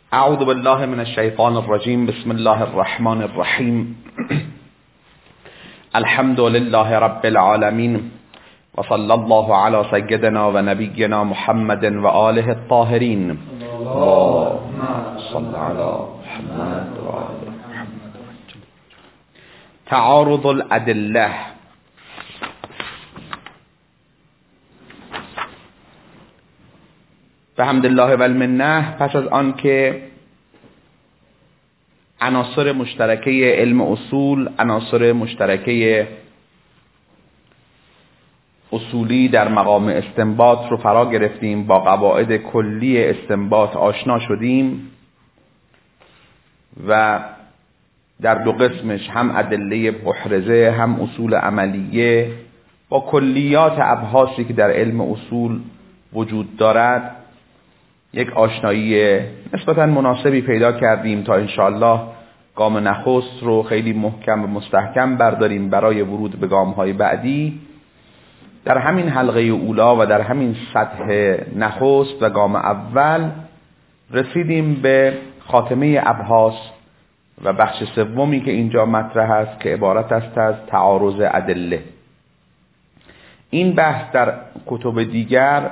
اعوذ بالله من الشیطان الرجیم. بسم الله الرحمن الرحیم. الحمد لله رب العالمین و صلی الله علی سیدنا و نبینا محمد و آله الطاهرین. اللهم صل علی محمد و آل محمد. تعارض الادله. بحمدالله و المنه. پس از آن که عناصر مشترکه علم اصول، عناصر مشترکه اصولی در مقام استنباط رو فرا گرفتیم، با قواعد کلی استنباط آشنا شدیم و در دو قسمش هم ادله محرزه هم اصول عملیه با کلیات ابحاثی که در علم اصول وجود دارد یک آشنایی نسبتاً مناسبی پیدا کردیم تا انشاءالله گام نخست رو خیلی محکم و مستحکم برداریم برای ورود به گام‌های بعدی. در همین حلقه اولا و در همین سطح نخست و گام اول رسیدیم به خاتمه ابحاث و بخش سومی که اینجا مطرح است که عبارت است از تعارض ادله. این بحث در کتب دیگر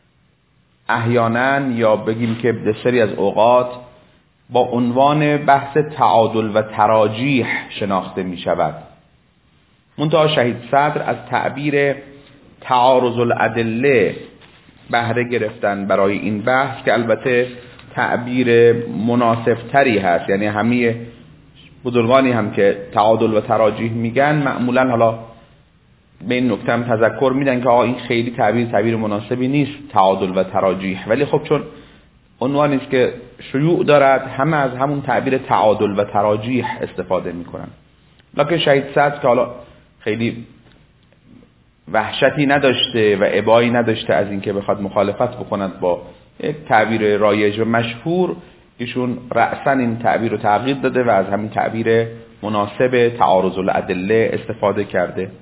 احیانا یا بگیم که بسیاری از اوقات با عنوان بحث تعادل و تراجیح شناخته می شود. منتها شهید صدر از تعبیر تعارض الادله بهره گرفتن برای این بحث که البته تعبیر مناسب تری هست. یعنی همه بزرگانی هم که تعادل و تراجیح میگن معمولا حالا به این نکته هم تذکر میدن که این خیلی تعبیر مناسبی نیست تعادل و تراجیح، ولی خب چون عنوانی است که شیوع دارد همه از همون تعبیر تعادل و تراجیح استفاده میکنن. لکن شهید صدر که حالا خیلی وحشتی نداشته و ابایی نداشته از اینکه بخواد مخالفت بکند با یک تعبیر رایج و مشهور، ایشون رأساً این تعبیر رو تغییر داده و از همین تعبیر مناسب تعارض الادله استفاده کرده.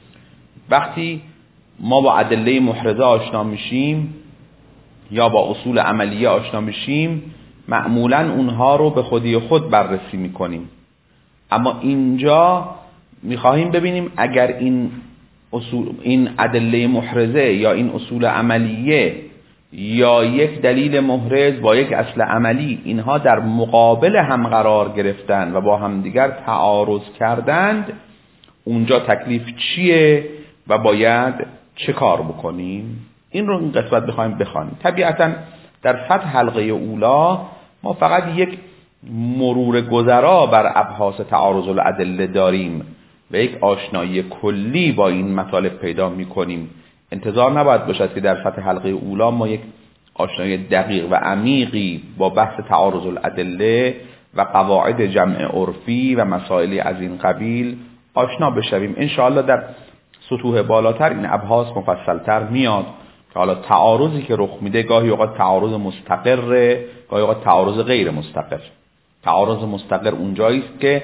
وقتی ما با ادله محرزه آشنا میشیم یا با اصول عملیه آشنا میشیم معمولاً اونها رو به خودی خود بررسی میکنیم، اما اینجا میخواهیم ببینیم اگر این ادله محرزه یا این اصول عملیه یا یک دلیل محرز با یک اصل عملی اینها در مقابل هم قرار گرفتن و با همدیگر تعارض کردند، اونجا تکلیف چیه و باید چه کار بکنیم؟ این رو این قسمت بخوایم بخوانیم. طبیعتا در سطح حلقه اولا ما فقط یک مرور گذرا بر ابحاث تعارض الادله داریم و یک آشنایی کلی با این مطالب پیدا میکنیم. انتظار نباید باشد که در سطح حلقه اولا ما یک آشنایی دقیق و عمیقی با بحث تعارض الادله و قواعد جمع عرفی و مسائلی از این قبیل آشنا بشویم. انشاءالله در سطوح بالاتر این ابحاث مفصلتر میاد که حالا تعارضی که رخ میده گاهی اوقات تعارض مستقره، گاهی اوقات تعارض غیر مستقر. تعارض مستقر اونجایی است که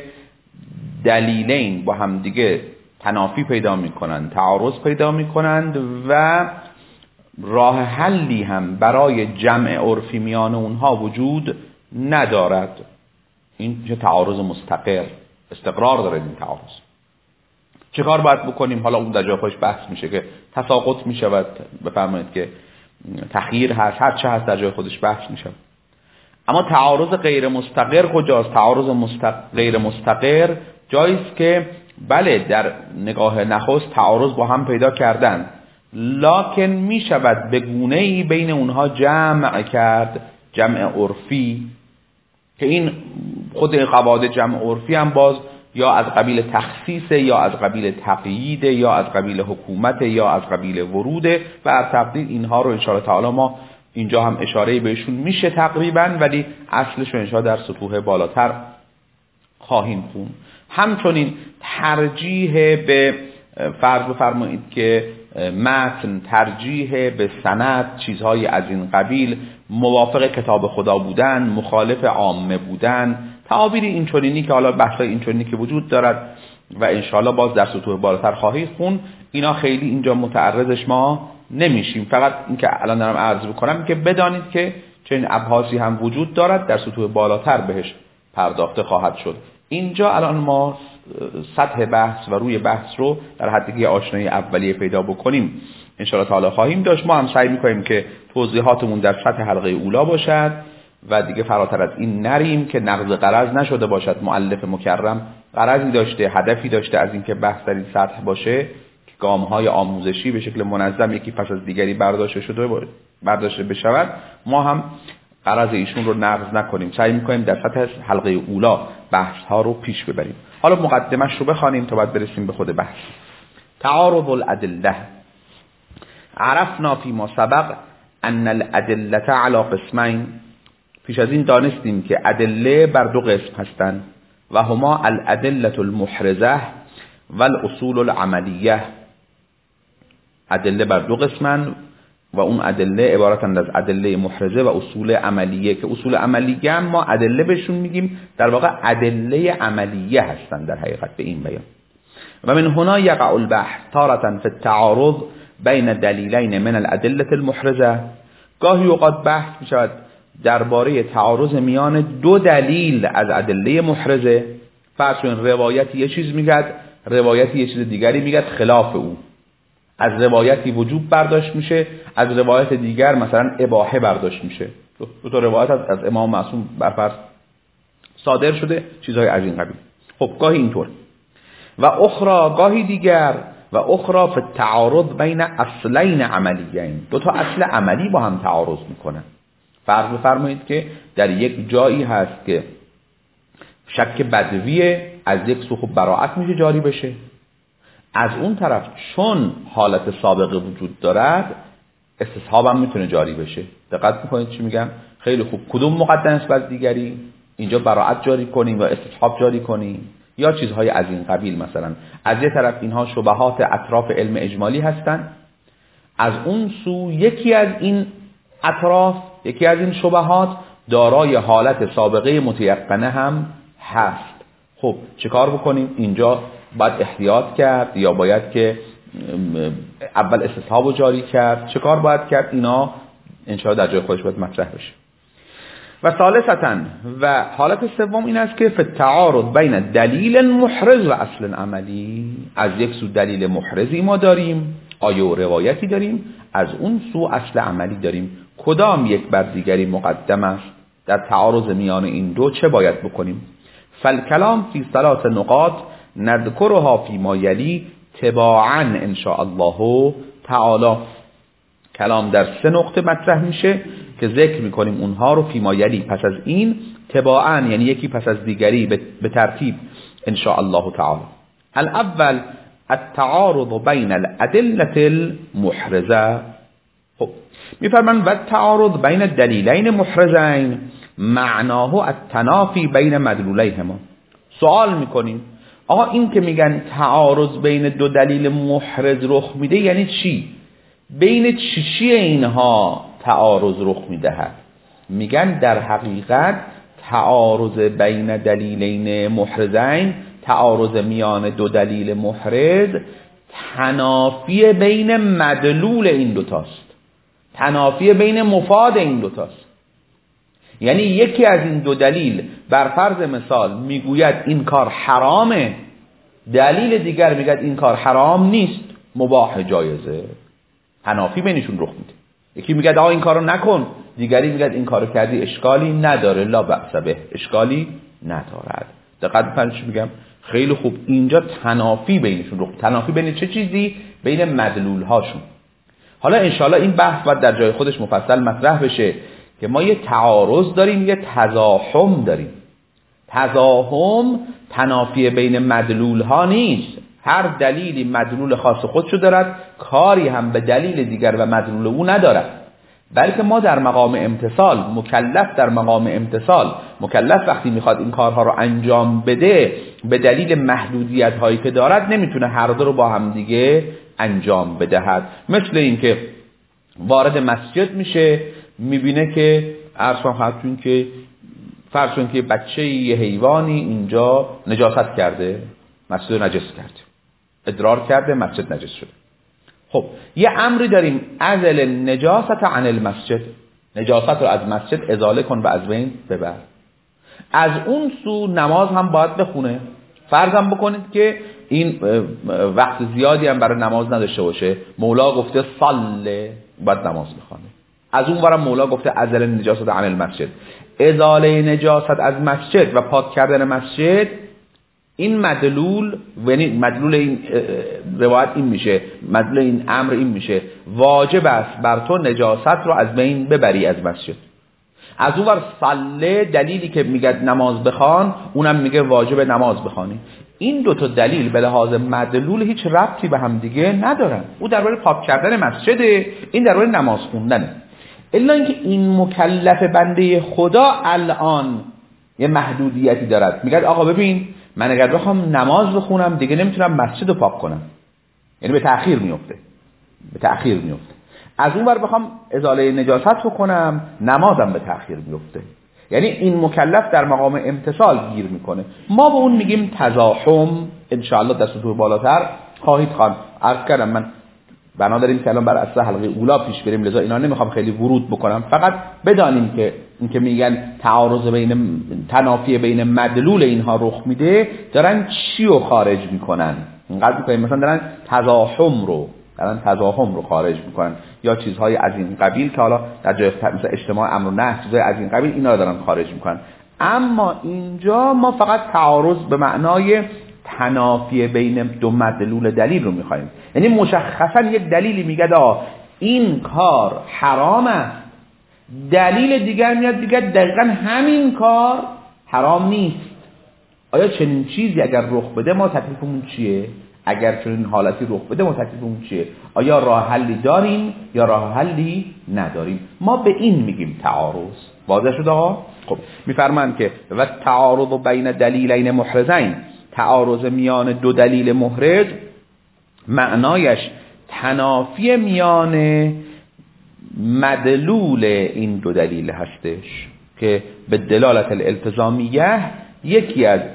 دلیلین با هم دیگه تنافی پیدا میکنند، تعارض پیدا میکنند و راه حلی هم برای جمع عرفی میان اونها وجود ندارد. این تعارض مستقر، استقرار داره این تعارض. چه کار باید بکنیم؟ حالا اون در جای خودش بحث میشه که تساقط میشود، بفرمایید که تخییر هست، هر چه هست در جای خودش بحث میشه. اما تعارض غیر مستقر کجاست؟ تعارض غیر مستقر جایی است که بله در نگاه نخست تعارض با هم پیدا کردن، لکن میشود به گونه‌ای بین اونها جمع کرد، جمع عرفی، که این خود قواعد جمع عرفی هم باز یا از قبیل تخصیص یا از قبیل تقیید یا از قبیل حکومت یا از قبیل وروده و از تقدیر اینها رو انشاءالله تعالی ما اینجا هم اشاره بهشون میشه تقریبا، ولی اصلش رو انشاءالله در سطوح بالاتر خواهیم خون. همچنین ترجیح به فرض بفرمایید که متن، ترجیح به سند، چیزهای از این قبیل، موافق کتاب خدا بودن، مخالف عامه بودن، تعابیر اینچنینی که حالا بحثای اینچنینی که وجود دارد و انشاءالله باز در سطوح بالاتر خواهید خون، اینا خیلی اینجا متعرضش ما نمیشیم. فقط این که الان دارم عرض بکنم که بدانید که چنین ابحاثی هم وجود دارد، در سطوح بالاتر بهش پرداخته خواهد شد. اینجا الان ما سطح بحث و روی بحث رو در حدی که آشنایی اولیه پیدا بکنیم ان شاء الله تعالی خواهیم داشت. ما هم سعی می‌کنیم که توضیحاتمون در سطح حلقه اولی باشد و دیگه فراتر از این نریم که نقض غرض نشده باشد. مؤلف مکرم غرضی داشته، هدفی داشته از اینکه بحث در این سطح باشه که گام‌های آموزشی به شکل منظم یکی پس از دیگری برداشته بشود. ما هم غرض ایشون رو نقض نکنیم، سعی می‌کنیم در سطح حلقه اولی بحث‌ها رو پیش ببریم. حالا مقدمه‌اش رو بخوانیم تا بعد برسیم به خود بحث. تعارض الادله. عرفنا فيما سبق ان الادله على قسمين. پیش از این دانستیم که ادله بر دو قسم هستند و هما الادله المحرزه و الاصول العملیه. ادله بر دو قسمن و اون ادله عبارتند از ادله محرزه و اصول عملیه که اصول عملیه هم ما ادله بهشون میگیم، در واقع ادله عملیه هستند در حقیقت به این بیان. و من هنا یقع البحث تارة فی التعارض بین دلیلین من الادله المحرزه. گاهی اوقات بحث میشود درباره تعارض میان دو دلیل از ادله محرزه. فرض کنید روایتی یه چیز میگه، روایتی یه چیز دیگری میگه خلاف او. از روایتی وجوب برداشت میشه، از روایت دیگر مثلا اباحه برداشت میشه. دو تا روایت از امام معصوم برفرض صادر شده، چیزهای از این قبیل. خب گاهی اینطور و اخرى گاهی دیگر و اخرى فی التعارض بین اصلین عملیین. دو تا اصل عملی با هم تعارض میکنن. فرض بفرمایید که در یک جایی هست که شک بدویه، از یک سو خب براءت میشه جاری بشه. از اون طرف چون حالت سابقه وجود دارد استصحاب هم میتونه جاری بشه. دقت میکنید چی میگم؟ خیلی خوب. کدوم مقدم است بر دیگری؟ اینجا براءت جاری کنیم و استصحاب جاری کنیم یا چیزهای از این قبیل. مثلا از یه طرف اینها شبهات اطراف علم اجمالی هستند، از اون سو یکی از این اطراف، یکی از این شبهات دارای حالت سابقه متیقنه هم هست. خب چه کار بکنیم؟ اینجا باید احتیاط کرد یا باید که اول استصحاب رو جاری کرد؟ چه کار باید کرد؟ اینا انشاءالله در جای خودش باید مطرح بشه. و ثالثاً و حالت سوم این است که فی التعارض بین دلیل محرز و اصل عملی. از یک سو دلیل محرزی ما داریم، آیه و روایتی داریم، از اون سو اصل عملی داریم. کدام یک بر دیگری مقدم است؟ در تعارض میان این دو چه باید بکنیم؟ فالکلام فی ثلاث نقاط نذکرها فیما یلی تباعا ان شاء الله تعالی. کلام در 3 نقطه مطرح میشه که ذکر میکنیم اونها رو فیما یلی پس از این، تباعا یعنی یکی پس از دیگری به ترتیب ان شاء الله تعالی. الاول التعارض بین الادله المحرزه. خب میفرمان و التعارض بین دلیلین محرزین معناه التنافی بین مدلولیهما. سوال میکنیم آقا این که میگن تعارض بین دو دلیل محرز رخ میده یعنی چی؟ بین چی اینها تعارض رخ میدهد؟ میگن در حقیقت تعارض بین دلیلین محرزین، تعارض میان دو دلیل محرز، تنافی بین مدلول این دوتاست، تنافی بین مفاد این دوتاست. یعنی یکی از این دو دلیل بر فرض مثال میگوید این کار حرامه، دلیل دیگر میگوید این کار حرام نیست، مباح جایزه. تنافی بینشون رخ میده. یکی میگه آقا این کارو نکن، دیگری میگه این کارو کردی اشکالی نداره، لا بأس به، اشکالی ندارد. دقت کنید میگم خیلی خوب. اینجا تنافی بینشون رخ. تنافی بین چه چیزی؟ بین مدلول هاشون. حالا انشالله این بحث باید در جای خودش مفصل مطرح بشه که ما یه تعارض داریم، یه تزاحم داریم. تزاحم تنافی بین مدلول ها نیست. هر دلیلی مدلول خاص خودشو دارد، کاری هم به دلیل دیگر و مدلول او ندارد. بلکه ما در مقام امتثال، مکلف در مقام امتثال، مکلف وقتی میخواد این کارها رو انجام بده به دلیل محدودیت هایی که دارد نمیتونه هر دو رو با هم دیگه انجام بدهد. مثل این که وارد مسجد میشه، میبینه که خدمتتون که فرض کنید که بچه یه حیوانی اینجا نجاست کرده، مسجد نجس کرده، ادرار کرده، مسجد نجس شده. خب یه امری داریم، ازل نجاست عن المسجد، نجاست رو از مسجد ازاله کن و از بین ببر. از اون سو نماز هم باید بخونه. فرضم بکنید که این وقت زیادی هم برای نماز نداشته باشه، مولا گفته صله، باید نماز بخونه. از اون ورم مولا گفته ازل نجاست عن المسجد، ازاله نجاست از مسجد و پاک کردن مسجد. این مدلول، یعنی مدلول این روایت این میشه، مدلول این امر این میشه واجب است بر تو نجاست رو از بین ببری از مسجد. از اون ور صله دلیلی که میگه نماز بخوان، اونم میگه واجب نماز بخوانی. این دو تا دلیل به لحاظ مدلول هیچ ربطی به هم دیگه ندارن. او درباره پاک کردن مسجده، این درباره نماز خوندنه. الا اینکه این مکلف بنده خدا الان یه محدودیتی دارد. میگه آقا ببین، من اگر بخوام نماز بخونم دیگه نمیتونم مسجد رو پاک کنم، یعنی به تأخیر میفته. از اون ور بخوام ازاله نجاست بکنم، نمازم به تأخیر میفته. یعنی این مکلف در مقام امتثال گیر میکنه. ما به اون میگیم تزاحم. انشاءالله دستور بالاتر خواهید خواند. عرض کردم من بنا داریم که الان بر اصل حلقه اولا پیش بریم، لذا اینا نمیخوام خیلی ورود بکنم. فقط بدانیم که اینکه میگن تعارض بین تنافی بین مدلول اینها رخ میده، دارن چی رو خارج میکنن. اینقدر میکنیم مثلا دارن تزاحم رو خارج میکنن، یا چیزهای از این قبیل که حالا در جای مثلا اجتماع امر و نهی، چیزهای از این قبیل، اینا رو دارن خارج میکنن. اما اینجا ما فقط تعارض به معنای تنافی بین دو مدلول دلیل رو میخوایم. یعنی مشخصا یک دلیلی میگه این کار حرامه، دلیل دیگر میاد دیگه دقیقا همین کار حرام نیست. آیا چنین چیزی اگر رخ بده ما تکلیفمون چیه؟ اگر چنین حالتی رخ بده ما تکلیفمون چیه؟ آیا راه حلی داریم یا راه حلی نداریم؟ ما به این میگیم تعارض. واضح شد آقا؟ خب میفرمایند که و تعارض بین دلیلین محرزین، تعارض میان دو دلیل محرز معنایش تنافی میان مدلول این دو دلیل هستش که به دلالت الالتزامیه یکی از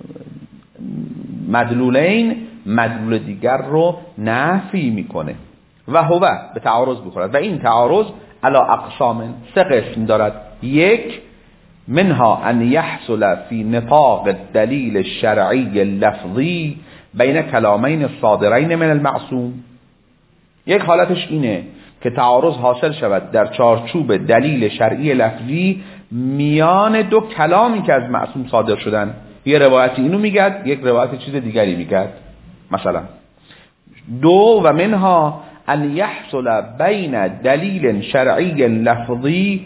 مدلولین مدلول دیگر رو نفی میکنه و هو به تعارض بخورد. و این تعارض علی اقسام، سه قسم دارد. یک، منها ان يحصل في نطاق الدلیل الشرعی اللفظی بین کلامین صادرین من المعصوم. یک حالتش اینه که تعارض حاصل شود در چارچوب دلیل شرعی لفظی میان دو کلامی که از معصوم صادر شدن. یه روایتی اینو میگد، یک روایت چیز دیگری میگد. مثلا دو، و منها ان يحصل بین دلیل شرعی لفظی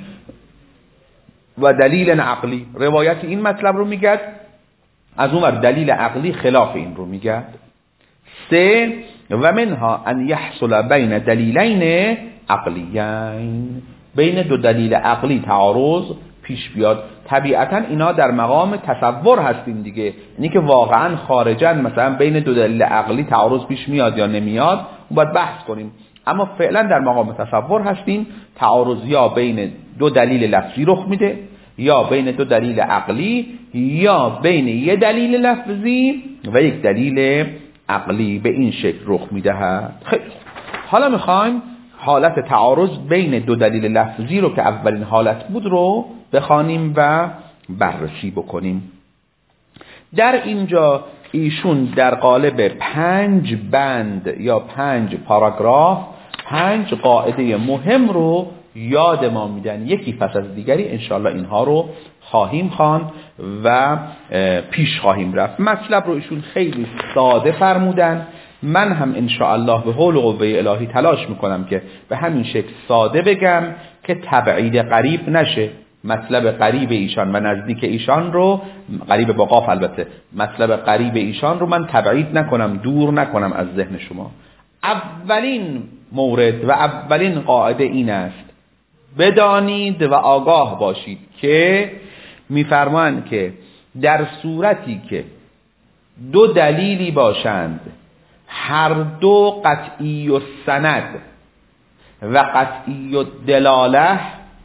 و دلیل عقلی. روایت این مطلب رو میگد، از اون ور دلیل عقلی خلاف این رو میگد. سه، و منها ان يحصل بین دلیلین عقلیین، بین دو دلیل عقلی تعارض پیش بیاد. طبیعتا اینا در مقام تصور هستیم دیگه، یعنی که واقعا خارجن مثلا بین دو دلیل عقلی تعارض پیش میاد یا نمیاد، اون باید بحث کنیم. اما فعلا در مقام تصور هستیم. تعارض یا بین دو دلیل لفظی رخ میده، یا بین دو دلیل عقلی، یا بین یه دلیل لفظی و یک دلیل عقلی. به این شکل رخ میدهد. خیلی حالا میخوایم حالت تعارض بین دو دلیل لفظی رو که اولین حالت بود رو بخوانیم و بررسی بکنیم. در اینجا ایشون در قالب 5 بند یا 5 پاراگراف 5 قاعده مهم رو یاد ما میدن، یکی پس از دیگری. انشاءالله اینها رو خواهیم خواند و پیش خواهیم رفت. مطلب رو ایشون خیلی ساده فرمودن. من هم انشاءالله به حول و قوه الهی تلاش میکنم که به همین شکل ساده بگم که تبعید قریب نشه. مطلب قریب ایشان و نزدیک ایشان رو، قریب با قاف البته، مطلب قریب ایشان رو من تبعید نکنم، دور نکنم از ذهن شما. اولین مورد و اولین قاعده این است: بدانید و آگاه باشید که میفرمایند که در صورتی که دو دلیلی باشند هر دو قطعی و سند و قطعی و دلاله،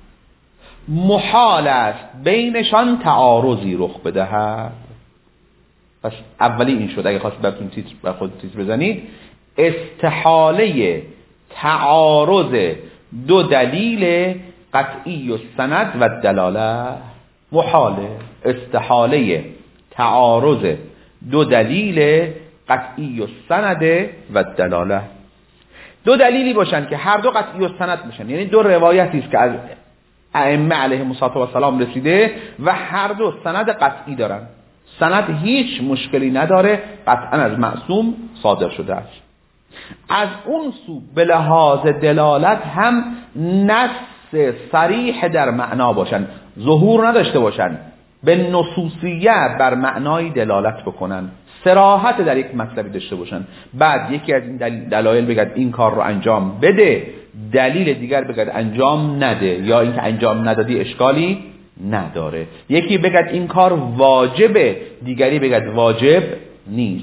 محال است بینشان تعارضی رخ بدهد. پس اولی این شد. اگه خواست براتون تیتر بر خود تیتر بزنید: استحاله تعارض دو دلیل قطعی السند و دلاله محاله، استحاله تعارض دو دلیل قطعی السند و دلاله. دو دلیلی باشن که هر دو قطعی السند باشن، یعنی دو روایتی است که از ائمه علیهم السلام رسیده و هر دو سند قطعی دارن، سند هیچ مشکلی نداره، قطعا از معصوم صادر شده است. از اون سو به لحاظ دلالت هم نص صریح در معنا باشن، ظهور نداشته باشن، به نصوصیه بر معنای دلالت بکنن، صراحت در یک مطلبی داشته باشن. بعد یکی از این دلایل بگد این کار رو انجام بده، دلیل دیگر بگد انجام نده، یا اینکه انجام ندادی اشکالی نداره. یکی بگد این کار واجبه، دیگری بگد واجب نیست.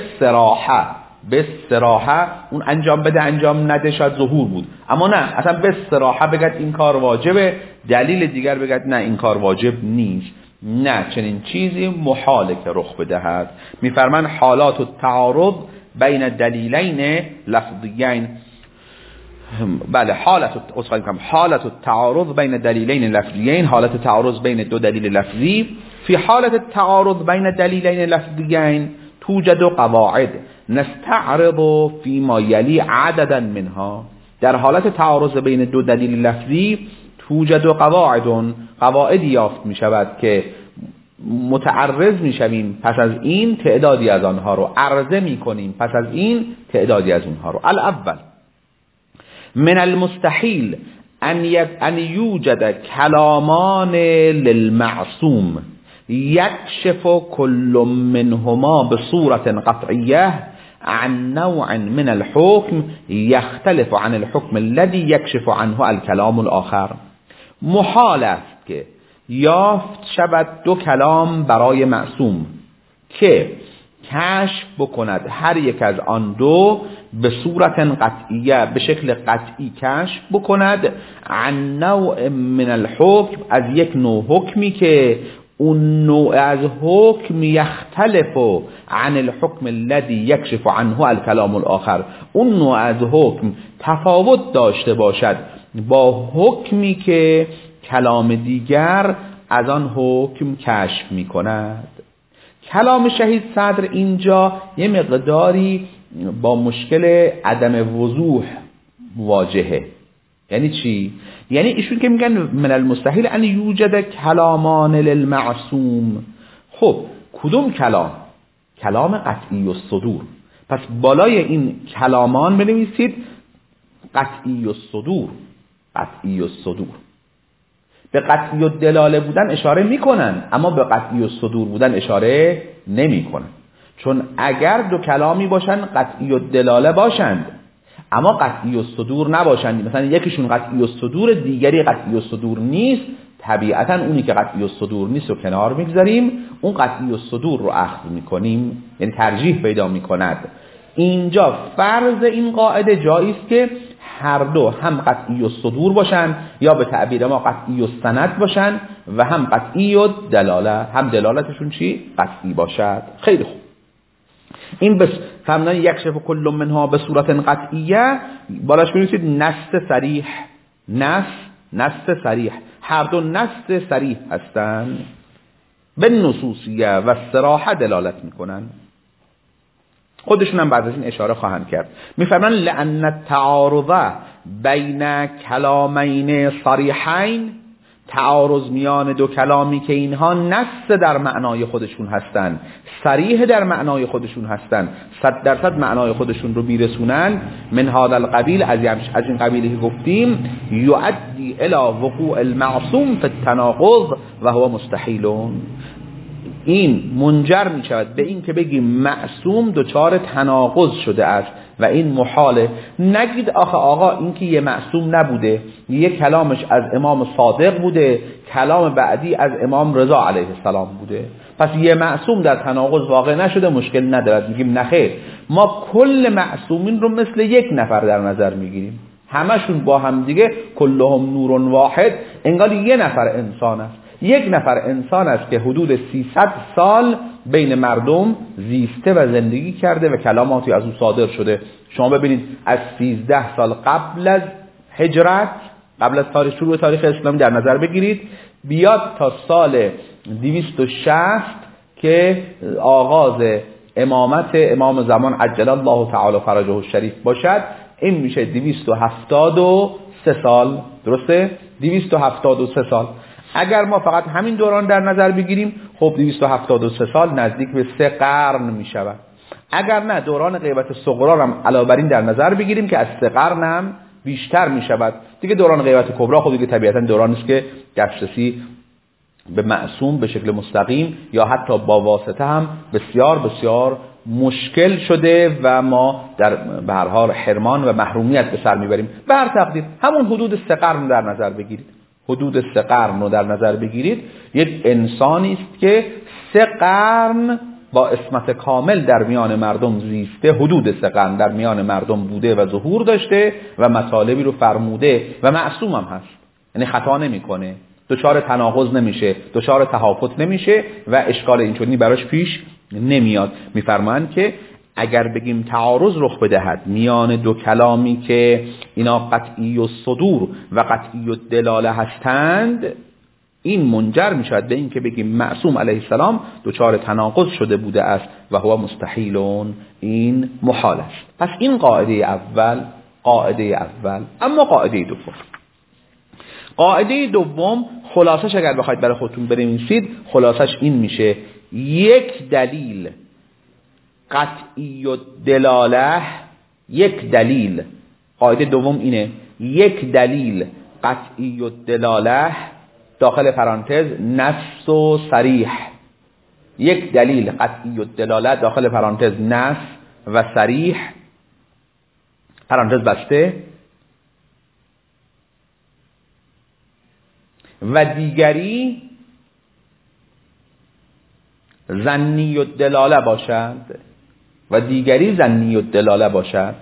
به صراحه اون انجام بده انجام نده شاید ظهور بود، اما نه، اصلا به صراحه بگد این کار واجبه، دلیل دیگر بگد نه این کار واجب نیست. نه، چنین چیزی محاله که رخ بدهد. میفرمان حالات التعارض بین دلیلین لفظیین، بله حالت التعارض بین دلیلین لفظیین، حالت تعارض بین دو دلیل لفظی. فی حالت التعارض بین دلیلین لفظیین توجد قواعد نستعرض فيما یلی عددا منها. در حالت تعارض بین دو دلیل لفظی توجد قواعدی یافت می شود که متعرض می شویم پس از این تعدادی از آنها رو عرضه می کنیم، پس از این تعدادی از آنها رو. الاول من المستحيل ان یوجد کلامان للمعصوم یکشف كل منهما بصورة قطعیه عن نوع من الحكم يختلف عن الحكم الذي يكشف عنه الكلام الآخر. محال است که یافت شود دو کلام برای معصوم که کشف بکند هر یک از آن دو به صورت قطعیه، به شکل قطعی کشف بکند عن نوع من الحكم، از یک نوع حکمی که اون نوع از حکم یختلف عن الحكم الذي يكشف عنه الكلام الآخر، اون نوع از حکم تفاوت داشته باشد با حکمی که کلام دیگر از آن حکم کشف می کند. کلام شهید صدر اینجا یه مقداری با مشکل عدم وضوح مواجهه. یعنی چی؟ یعنی ایشون که میگن من المستحیل ان یوجد کلامان للمعصوم، خب کدوم کلام؟ کلام قطعی الصدور. پس بالای این کلامان بنویسید قطعی الصدور. قطعی الصدور به قطعی الدلاله بودن اشاره میکنن، اما به قطعی الصدور بودن اشاره نمیکنن. چون اگر دو کلامی باشن قطعی الدلاله باشند اما قطعی الصدور نباشند، مثلا یکیشون قطعی الصدور دیگری قطعی الصدور نیست، طبیعتا اونی که قطعی الصدور نیست رو کنار میگذاریم، اون قطعی الصدور رو اخذ میکنیم، یعنی ترجیح پیدا میکند. اینجا فرض این قاعده جایی است که هر دو هم قطعی الصدور باشن یا به تعبیر ما قطعی السند باشن و هم قطعی الدلاله، هم دلالتشون چی؟ قطعی باشد. خیلی خوب. این بس فهمدن یکشف کل منها به صورت قطعیه، بالاش بنویسید نص صریح. نص صریح، هر دو نص صریح هستن، به نصوصیه و صراحه دلالت میکنن. خودشون هم بعد از این اشاره خواهند کرد. میفرمان لأن التعارض بین کلامین صریحین، تعارض میان دو کلامی که اینها نص در معنای خودشون هستن، صریح در معنای خودشون هستن، 100% معنای خودشون رو بیرسونن، من هذا القبیل، از این قبیلی که گفتیم، یؤدی الی وقوع المعصوم فی التناقض و هو مستحیل. این منجر می شود به این که بگیم معصوم دچار تناقض شده است و این محاله. نگید آخه آقا این که یه معصوم نبوده، یه کلامش از امام صادق بوده، کلام بعدی از امام رضا علیه السلام بوده، پس یه معصوم در تناقض واقع نشده، مشکل ندارد. میگیم نخیر، ما کل معصومین رو مثل یک نفر در نظر میگیریم، همشون با هم دیگه کلهم نور واحد، انگار یه نفر انسان است. یک نفر انسان است که حدود 300 سال بین مردم زیسته و زندگی کرده و کلاماتی از او صادر شده. شما ببینید از 13 سال قبل از هجرت قبل از شروع تاریخ اسلامی در نظر بگیرید، بیاد تا سال 260 که آغاز امامت امام زمان عجل الله تعالی فرجه الشریف باشد. این میشه 273 سال. درسته؟ 273 سال. اگر ما فقط همین دوران در نظر بگیریم، خب 273 سال نزدیک به 3 قرن میشود. اگر نه دوران غیبت صغرا هم علاوه بر این در نظر بگیریم که از 3 قرن هم بیشتر میشود دیگه، دوران غیبت کبرا خب دیگه طبیعتا دورانی است که دسترسی به معصوم به شکل مستقیم یا حتی با واسطه هم بسیار بسیار مشکل شده و ما به هر حال حرمان و محرومیت به سر میبریم. به هر تقدیر همون حدود 3 قرن در نظر بگیرید. حدود 3 قرن رو در نظر بگیرید. یک انسانی است که 3 قرن با عصمت کامل در میان مردم زیسته، حدود 3 قرن در میان مردم بوده و ظهور داشته و مطالبی رو فرموده و معصوم هم هست، یعنی خطا نمیکنه، دچار تناقض نمیشه، دچار تهافت نمیشه و اشکال اینچنینی براش پیش نمیاد. میفرمایند که اگر بگیم تعارض رخ بدهد میان دو کلامی که اینا قطعی الصدور و قطعی الدلاله هستند، این منجر میشود به این که بگیم معصوم علیه السلام دچار تناقض شده بوده است و هو مستحیلون، این محال است. پس این قاعده اول. اما قاعده دوم خلاصش اگر بخواید برای خودتون بنویسید، خلاصش این میشه: یک دلیل قطعی الدلاله، یک دلیل، قاعده دوم اینه، یک دلیل قطعی الدلاله داخل پرانتز نص و صریح، یک دلیل قطعی الدلاله داخل پرانتز نص و صریح، پرانتز بسته، و دیگری ظنی الدلاله باشد.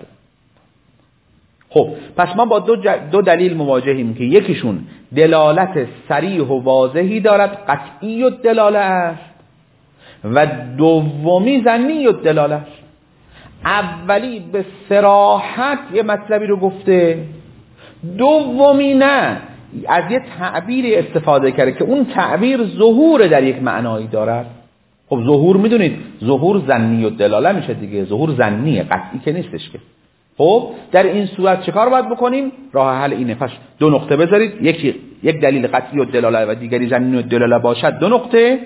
خب پس ما با دو دلیل مواجهیم که یکیشون دلالت صریح و واضحی دارد، قطعی الدلاله است، و دومی ظنی الدلاله است. اولی به صراحت یه مطلبی رو گفته، دومی نه، از یه تعبیری استفاده کرده که اون تعبیر ظهور در یک معنایی دارد. خب ظهور میدونید ظهور ظنی الدلاله میشه دیگه، ظهور ظنیه، قطعی که نیستش که. خب در این صورت چه کار باید بکنیم؟ راه حل اینه. پس 2 نقطه بذارید، یک دلیل قطعی الدلاله و دیگری ظنی الدلاله باشد، 2 نقطه.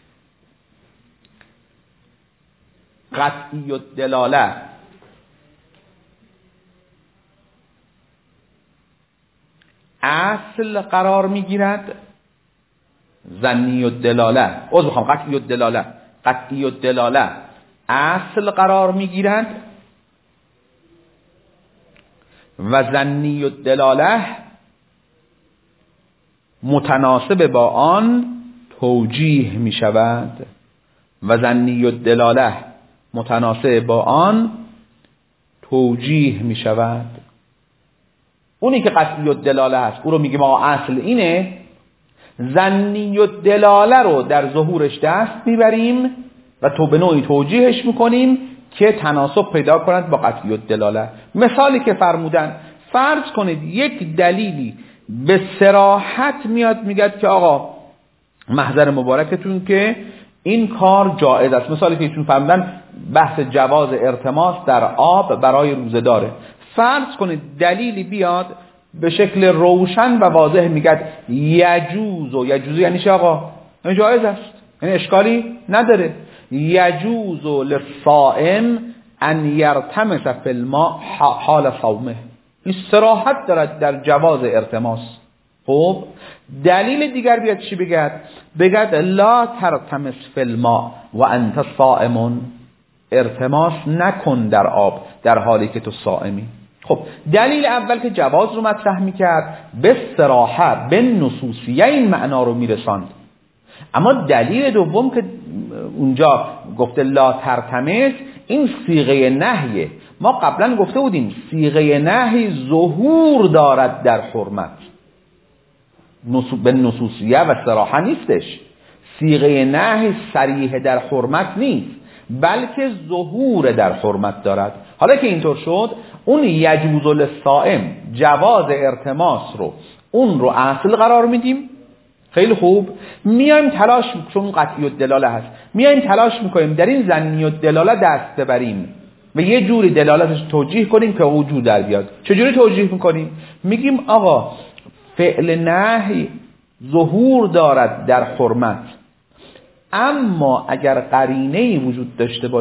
قطعی الدلاله اصل قرار میگیرد، ظنی الدلاله قطعی الدلاله اصل قرار میگیرد و ظنی الدلاله متناسب با آن توجیه می شود. اونی که قطعی الدلاله است او رو میگیم آقا اصل اینه، ظنی الدلاله رو در ظهورش دست میبریم و تو به نوعی توجیهش میکنیم که تناسب پیدا کند با قطعی الدلاله. مثالی که فرمودن، فرض کنید یک دلیلی به صراحت میاد میگه که آقا محضر مبارکتون که این کار جایز است. مثالی که ایشون فرمودن بحث جواز ارتماس در آب برای روزه داره. فرض کنید دلیلی بیاد به شکل روشن و واضح میگه یجوز یعنی چه آقا؟ یعنی جایز است، یعنی اشکالی نداره. یجوز للصائم ان یرتمس فی الماء حال صومه، این صراحت دارد در جواز ارتماس. خب دلیل دیگر بیاد چی بگد لا ترتمس فی الماء و انت صائم، ارتماس نکن در آب در حالی که تو صائمی. خب دلیل اول که جواز رو مطرح میکرد به صراحت به نصوصیه این معنا رو میرساند، اما دلیل دوم که اونجا گفته لا ترتمس، این صیغه نهیه. ما قبلا گفته بودیم صیغه نهی ظهور دارد در حرمت، به نصوصیه و صراحه نیستش. صیغه نهی صریح در حرمت نیست، بلکه ظهور در حرمت دارد. حالا که اینطور شد، اون یجوز للصائم جواز ارتماس رو اون رو اصل قرار میدیم. خیلی خوب، میایم تلاش، چون قطعی الدلاله هست، میایم تلاش میکنیم در این ظنی الدلاله دست ببریم و یه جوری دلالتش توجیه کنیم که وجود در بیاد. چجوری توجیه میکنیم؟ میگیم آقا فعل نهی ظهور دارد در حرمت، اما اگر قرینه‌ای وجود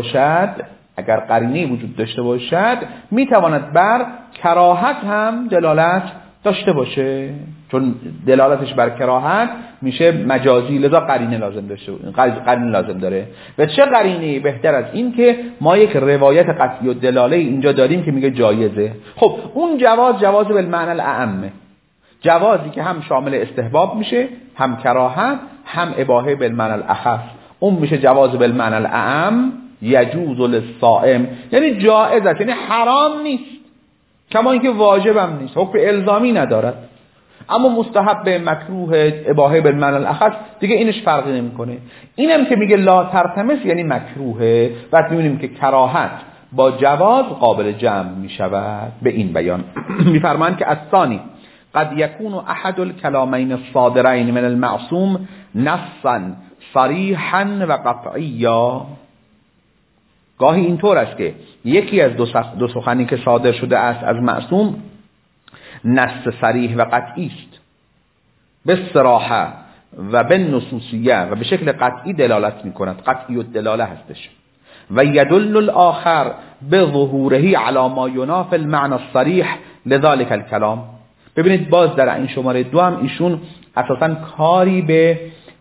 داشته باشد میتواند بر کراهت هم دلالت داشته باشه، چون دلالتش بر کراهت میشه مجازی، لذا قرینه لازم داره. و چه قرینه‌ای بهتر از این که ما یک روایت قطعی الدلاله اینجا داریم که میگه جایزه. خب اون جواز بالمعنی الاعم، جوازی که هم شامل استحباب میشه، هم کراهت، هم اباحه بالمعنی الاخف. اون میشه جواز بالمعنی الاعم، یجوز للصائم، یعنی جائز است، یعنی حرام نیست، کما اینکه واجب هم نیست، حکم الزامی ندارد، اما مستحب، مکروه، اباحه بالمعنی الاخف، دیگه اینش فرقی نمیکنه. اینم که میگه لا ترتمس یعنی مکروهه، بعد میبینیم که کراهت با جواز قابل جمع میشود. به این بیان میفرمایند که الثانی قد یکون احد الکلامین الصادرین من المعصوم نصا صریحا و قطعیا. گاهی اینطور است که یکی از دو سخنی که صادر شده است از معصوم نص صریح و قطعی است، به صراحه و به نصوصیه و به شکل قطعی دلالت می کند، قطعی الدلاله هستش. و یدل الاخر به ظهوره علی ما ینافی المعنى الصریح لذلك الکلام. ببینید باز در این شماره 2 هم ایشون اساساً کاری به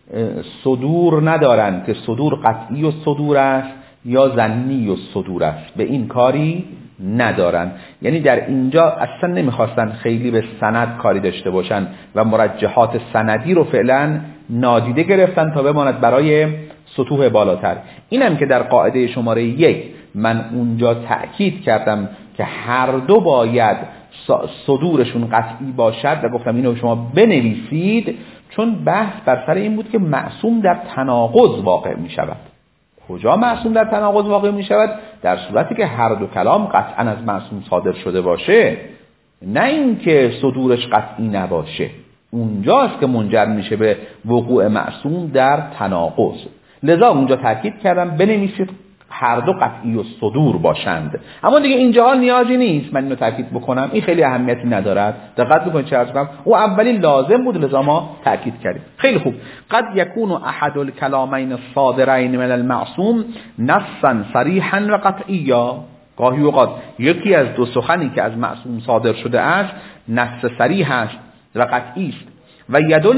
صدور ندارن که صدور قطعی و صدور است یا ظنی و صدور است، به این کاری ندارن. یعنی در اینجا اصلا نمیخواستن خیلی به سند کاری داشته باشن و مرجحات سندی رو فعلا نادیده گرفتن تا بماند برای سطوح بالاتر. اینم که در قاعده شماره 1 من اونجا تأکید کردم که هر دو باید صدورشون قطعی باشد و گفتم اینو شما بنویسید، چون بحث بر سر این بود که معصوم در تناقض واقع می شود. کجا معصوم در تناقض واقع می شود؟ در صورتی که هر دو کلام قطعا از معصوم صادر شده باشه، نه اینکه صدورش قطعی نباشه. اونجاست که منجر میشه به وقوع معصوم در تناقض. لذا اونجا تاکید کردم بنویسید هر دو قطعی و صدور باشند. اما دیگه اینجا نیازی نیست من اینو تاکید بکنم، این خیلی اهمیتی ندارد. دقت بکنید چه عرض کنم، او اولی لازم بود لذا ما تاکید کردیم. خیلی خوب. قد یکون احد الکلامین الصادرین من المعصوم نصا صریحا و قطعیا. گاهی اوقات یکی از دو سخنی که از معصوم صادر شده است نص صریح است و قطعی است. و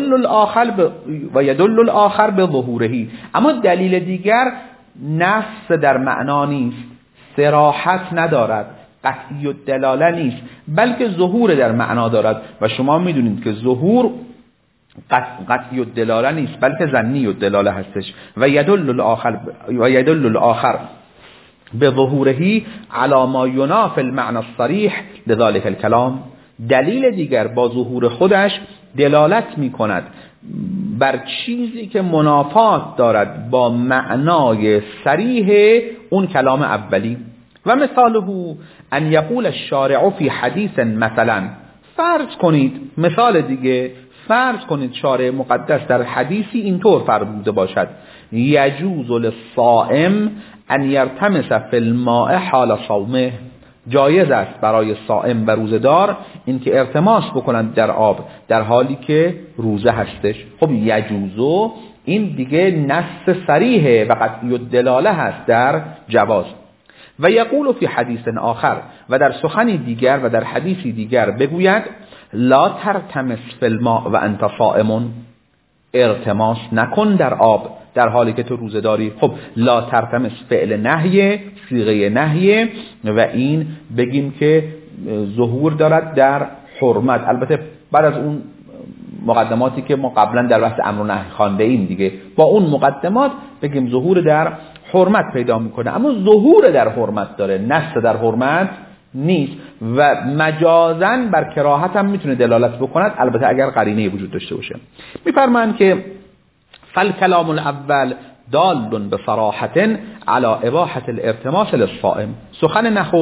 یدل الاخر به ظهوره، اما دلیل دیگر نص در معنا نیست، صراحت ندارد، قطعی الدلاله نیست، بلکه ظهور در معنا دارد. و شما میدونید که ظهور قطعی الدلاله نیست بلکه ظنی الدلاله هستش. و یدل الاخر به ظهوره علی ما ینافی المعنى الصریح لذلك الکلام. دلیل دیگر با ظهور خودش دلالت می کند بر چیزی که منافات دارد با معنای صریح اون کلام اولی. و مثاله ان یقول الشارع فی حدیث، مثلا فرض کنید، مثال دیگه فرض کنید شارع مقدس در حدیثی اینطور فرموده باشد یجوز للصائم ان یرتمس فی الماء حال صومه. جایز است برای صائم و روزدار اینکه ارتماس بکنند در آب در حالی که روزه هستش. خب یجوزو این دیگه نص صریحه و قطعی الدلاله هست در جواز. و یقول فی حدیث آخر، و در سخنی دیگر و در حدیثی دیگر بگوید لا ترتمس فی الماء و انت صائم، ارتماس نکن در آب در حالی که تو روزه داری. خب لا ترتمس فعل نهیه، صیغه نهیه، و این بگیم که ظهور دارد در حرمت. البته بعد از اون مقدماتی که ما قبلا در بحث امر و نهی خوانده ایم دیگه، با اون مقدمات بگیم ظهور در حرمت پیدا میکنه، اما ظهور در حرمت داره، نص در حرمت نیست. و مجازاً بر کراهت هم میتونه دلالت بکند، البته اگر قرینه وجود داشته باشه. میفرمایند که فالکلام الاول دال بصراحة على اباحة الارتماس للصائم. سخن نخست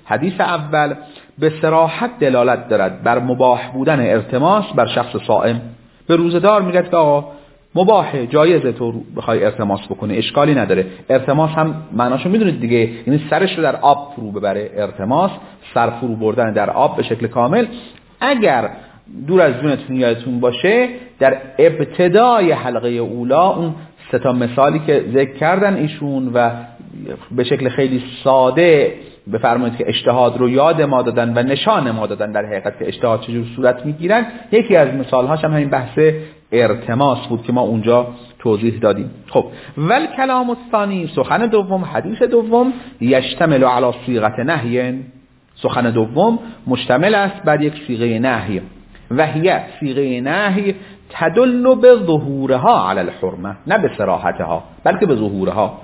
حدیث اول به صراحت دلالت دارد بر مباح بودن التماس بر شخص صائم. به روزدار میگه که آقا مباحه، جایزه تو بخوای التماس بکنه، اشکالی نداره. التماس هم معناشو میدونید دیگه، یعنی سرش رو در آب فرو ببره. التماس سر فرو بردن در آب به شکل کامل. اگر دور از جونتون یادتون باشه در ابتدای حلقه اولا اون 3 مثالی که ذکر کردن ایشون و به شکل خیلی ساده بفرمایید که اجتهاد رو یاد ما دادن و نشان ما دادن در حقیقت که اجتهاد چجور صورت میگیرن. یکی از مثالهاش هم همین بحث ارتماس بود که ما اونجا توضیح دادیم. خب ول کلام الثانی، سخن دوم، حدیث دوم، یشتمل علی صیغه نهی، سخن دوم مشتمل است بر یک صیغه نهی و هی صیغه نهی تدل به ظهورها علی الحرمه، نه به صراحتها بلکه به ظهورها.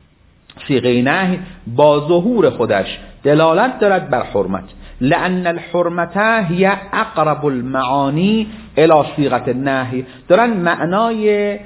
صیغه نهی با ظهور خودش دلالت دارد بر حرمت، لأن الحرمت هی اقرب المعانی الی صیغه النهی. دارن معنای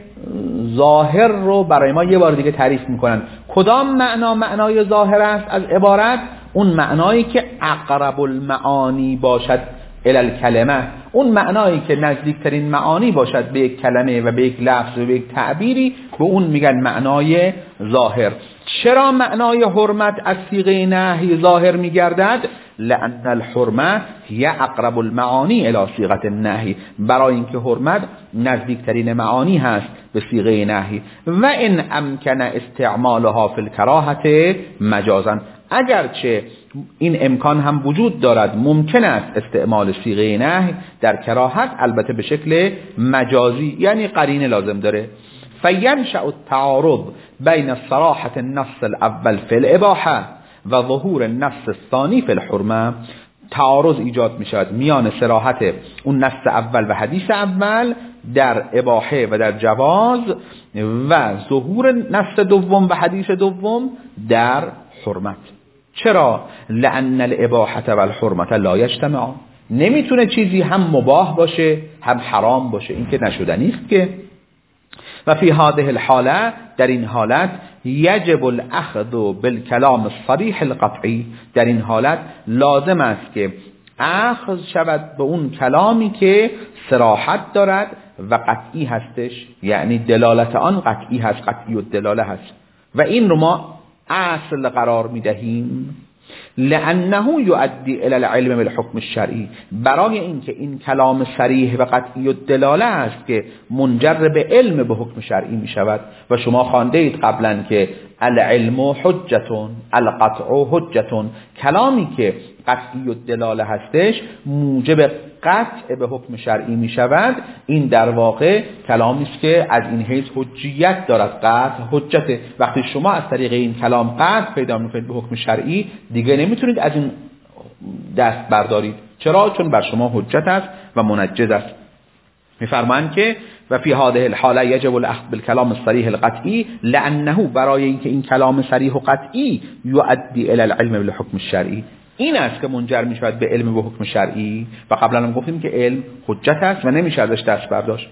ظاهر رو برای ما یه بار دیگه تعریف میکنن. کدام معنای ظاهر است از عبارت؟ اون معنایی که اقرب المعانی باشد الی الکلمه، اون معنایی که نزدیکترین معانی باشد به یک کلمه و به یک لفظ و به یک تعبیری، به اون میگن معنای ظاهر. چرا معنای حرمت از صیغه نهی ظاهر میگردد؟ لأن الحرمه هی اقرب المعانی الی صیغه النهی، برای اینکه حرمت نزدیکترین معانی هست به صیغه نهی. و ان امکن استعمالها فی الکراهه مجازا، اگرچه این امکان هم وجود دارد، ممکن است استعمال صیغه نهی در کراهت، البته به شکل مجازی، یعنی قرینه لازم داره. فینشأ التعارض بین صراحة النص الاول فی الاباحه و ظهور النص الثانی فی الحرمه. تعارض ایجاد می شود میان صراحت اون نص اول و حدیث اول در اباحه و در جواز و ظهور نص دوم و حدیث دوم در حرمت. چرا؟ لأن الاباحه و الحرمت لا یجتمعان، نمیتونه چیزی هم مباح باشه هم حرام باشه، این که نشدنی است که. و فی هذه الحاله، در این حالت، یجب الاخذ بالکلام الصریح القطعی، در این حالت لازم است که اخذ شود به اون کلامی که صراحت دارد و قطعی هستش، یعنی دلالت آن قطعی هست، قطعی الدلاله هست. و این رو ما اصل قرار میدهیم، لأنه یؤدی الی العلم بالحکم الشرعی، برای اینکه این کلام صریح و قطعی الدلاله است که منجر به علم به حکم شرعی می شود. و شما خوانده اید قبلا که العلم حجتون، القطع حجتون، کلامی که قطعی الدلاله هستش موجب قطع به حکم شرعی می شود. این در واقع کلامی است که از این حیث حجیت دارد، قطع حجته. وقتی شما از طریق این کلام قطع پیدا می‌کنید به حکم شرعی، دیگه نمیتونید از این دست بردارید. چرا؟ چون بر شما حجت است و منجز است. می‌فرمایند که و فی هذه الحاله یجب الاخذ بالکلام الصریح القطعی، لانه، برای اینکه این کلام صریح و قطعی یؤدی الی العلم بالحکم الشرعی، این است که منجر می شود به علم به حکم شرعی. و قبلا هم گفتیم که علم حجت است و نمیشه ازش دست برداشت.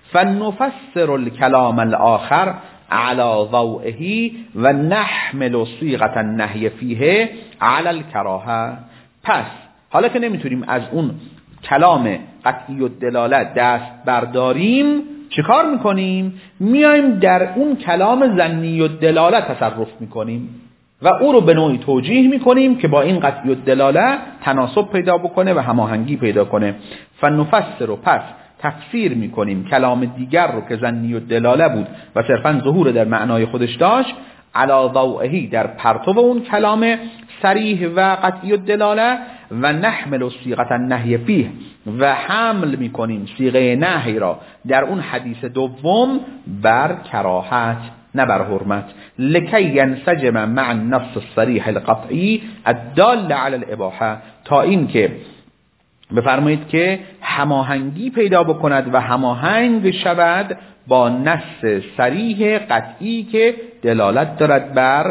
فنفسر الکلام الاخر على ضوئه و نحمل صیغه النهی فیه على الکراهه. پس حالا که نمیتونیم از اون کلام قطعی الدلاله دست برداریم، چیکار میکنیم؟ میایم در اون کلام ظنی الدلاله تصرف میکنیم و او رو به نوعی توجیه میکنیم که با این قطعی الدلاله تناسب پیدا بکنه و هماهنگی پیدا کنه. فنفسر، و پس تفسیر میکنیم کلام دیگر رو که ظنی الدلاله بود و صرفا ظهور در معنای خودش داشت، علی ضوئه، در پرتو اون کلام صریح و قطعی الدلاله، و نحمل صیغه النهی فیه، و حمل میکنیم صیغه نهی را در اون حدیث دوم بر کراهت نه بر حرمت، لکی ینسجم مع النص الصریح القطعی الدال علی الاباحه، تا این که بفرمایید که هماهنگی پیدا بکند و هماهنگ شود با نص صریح قطعی که دلالت دارد بر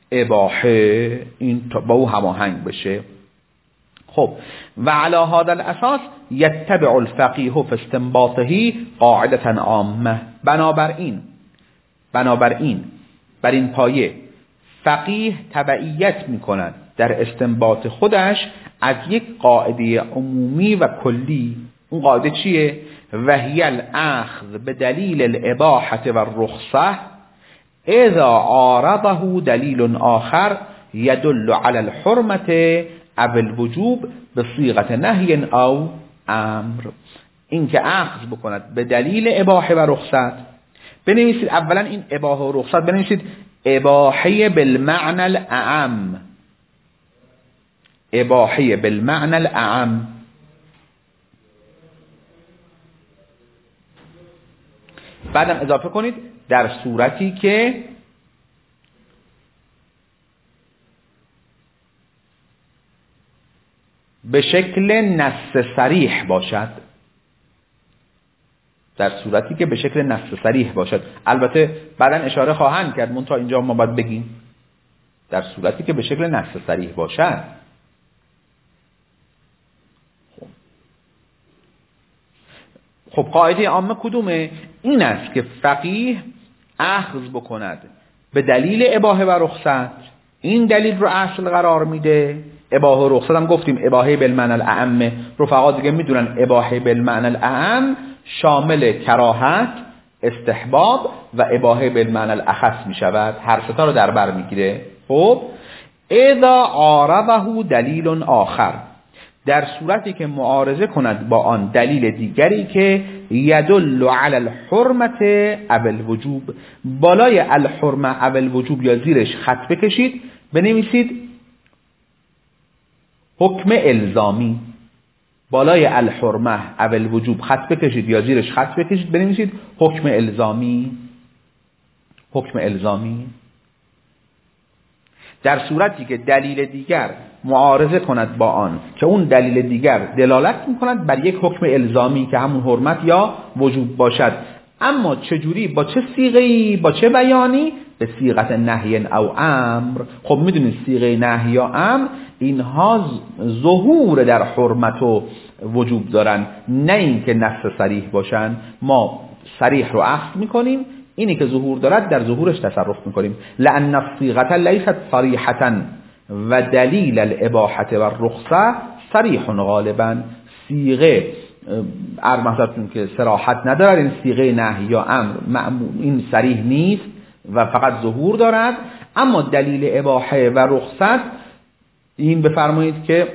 اباحه، این با او هماهنگ بشه. خب و علی هذا الاساس یتبع الفقیه فی استنباطه قاعده عامه، بنابراین بر این پایه فقیه تبعیت میکند در استنباط خودش از یک قاعده عمومی و کلی. اون قاعده چیه؟ وهی الاخذ بدلیل الاباحه و الرخصه اذا عارضه دلیل آخر يدل على الحرمه او الوجوب بصيغه نهی او امر. این که اخذ بکند به دلیل اباحه و رخصت. بنویسید اولا این اباحه و رخصت بنویسید اباحه بالمعنى الاعم، اباحه بالمعنى الاعم. بعدم اضافه کنید در صورتی که به شکل نص صریح باشد، در صورتی که به شکل نص صریح باشد. البته بعدن اشاره خواهند کرد، منتها اینجا ما باید بگیم در صورتی که به شکل نص صریح باشد. خب قاعده عامه کدومه؟ این است که فقیه اخذ بکند به دلیل اباحه و رخصت، این دلیل رو اصل قرار میده. اباحه و رخصت هم گفتیم اباحه بالمعنی الاعم، رفقا دیگه میدونن اباحه بالمعنی الاعم شامل کراهت، استحباب و اباحه بالمعنی الاخص میشود، هر ستا رو در بر میگیره. خب اذا عارضه دلیل آخر، در صورتی که معارضه کند با آن دلیل دیگری که یدل علی الحرمه او الوجوب، بالای الحرمه او الوجوب یا زیرش خط بکشید، بنویسید حکم الزامی. بالای الحرمه او الوجوب خط بکشید یا زیرش خط بکشید، بنویسید حکم الزامی. حکم الزامی. در صورتی که دلیل دیگر معارضه کند با آن که اون دلیل دیگر دلالت می‌کند بر یک حکم الزامی که همون حرمت یا وجوب باشد، اما چجوری، با چه صیغه‌ای، با چه بیانی؟ به صیغت نهی او امر. خب میدونید صیغه نهی یا امر اینها ظهور در حرمت و وجوب دارن، نه اینکه نص صریح باشن. ما صریح رو اخذ میکنیم، اینی که ظهور دارد در ظهورش تصرف میکنیم. لأن الصيغه لیست صریحه و دلیل الاباحه و الرخصه صریح غالبا. صیغه مثلا که صراحت ندارد، این صیغه نهی یا امر این صریح نیست و فقط ظهور دارد، اما دلیل اباحه و رخصت این بفرمایید که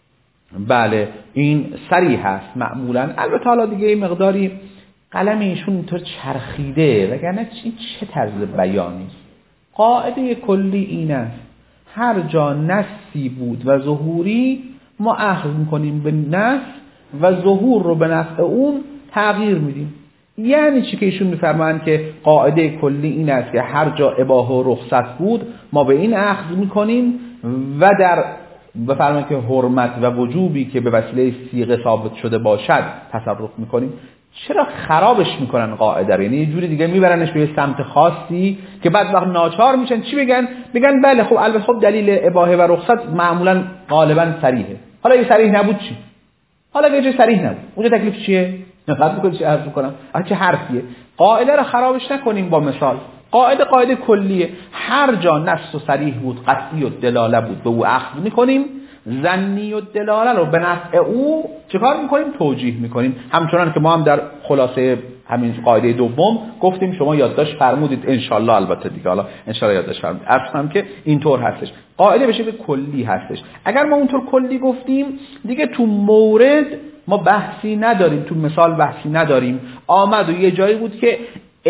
بله این صریح است معمولا. البته حالا دیگه این مقداری قلم ایشون اینطور چرخیده، وگرنه چه طرز بیانی است. قاعده کلی این است هر جا نصی بود و ظهوری ما اخذ میکنیم به نص و ظهور رو به نفع اون تغییر میدیم. یعنی چی که ایشون میفرمایند که قاعده کلی این است که هر جا اباحه و رخصت بود ما به این اخذ میکنیم و در بفرمایید که حرمت و وجوبی که به وسیله صیغه ثابت شده باشد تصرف میکنیم. چرا خرابش میکنن قاعده رو؟ یعنی یه جوری دیگه میبرنش به یه سمت خاصی که بعد وقت ناچار میشن چی بگن؟ بگن بله خب البته خب دلیل اباحه و رخصت معمولا غالبا صریحه. حالا اگه صریح نبود چی؟ حالا اگه صریح نبود اونجا تکلیف چیه؟ نقد میکنم چه حرف میکنم؟ چه حرفیه؟ قاعده رو خرابش نکنیم با مثال. قاعده کلیه، هر جا نص و صریح بود، قطعی و دلاله بود، به او اخذ میکنیم. ظنی و دلاله رو به نفع او چیکار میکنیم؟ توجیه میکنیم. همچنان که ما هم در خلاصه همین قاعده دوم گفتیم، شما یادداشت فرمودید انشالله، البته دیگه حالا انشالله یادداشت فرمودید، اصلا که اینطور هستش. قاعده به شکل کلی هستش. اگر ما اونطور کلی گفتیم دیگه تو مورد ما بحثی نداریم، تو مثال بحثی نداریم. آمد و یه جایی بود که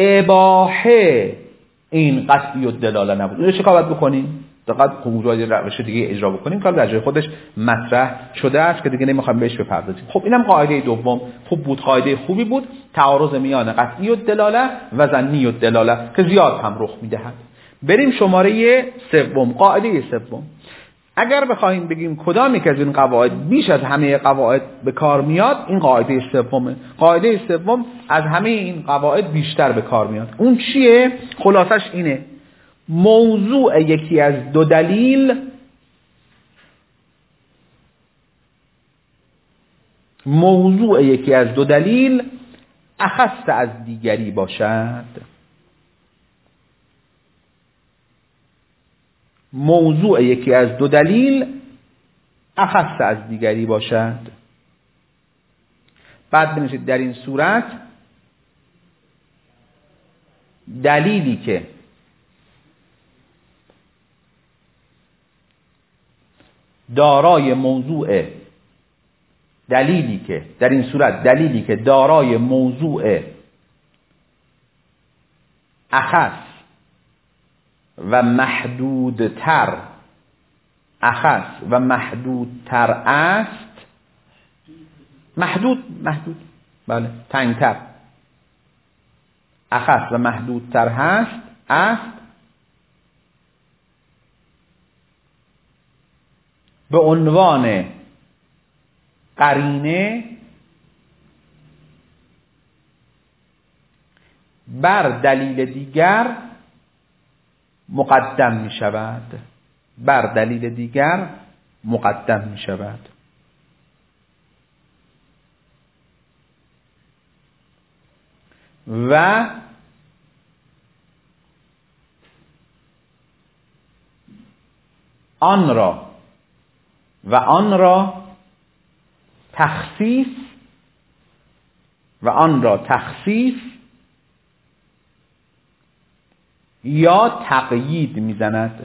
اباحه این قطعی و دلاله نبود، اونو چه کار باید بکنیم؟ دقیقاً موضوع روش دیگه اجرا بکنیم که در جای خودش مطرح شده است که دیگه نمیخوام بهش بپردازیم. خب اینم قاعده دوم خوب بود، قاعده خوبی بود، تعارض میان قطعی و دلاله و ظنی و دلاله که زیاد هم رخ میدهد. بریم شماره سوم، قاعده سوم. اگر بخوایم بگیم کدامی که از این قواعد بیش از همه قواعد به کار میاد، این قاعده سومه. قاعده سوم از همه این قواعد بیشتر به کار میاد. اون چیه؟ خلاصش اینه: موضوع یکی از دو دلیل اخص از دیگری باشد. موضوع یکی از دو دلیل اخص از دیگری باشد. بعد بنویسید در این صورت دلیلی که دارای موضوع دارای موضوع اخص و محدودتر است، محدود بله تنگتر، اخص و محدودتر است به عنوان قرینه بر دلیل دیگر مقدم می شود. و آن را تخصیص یا تقیید میزند.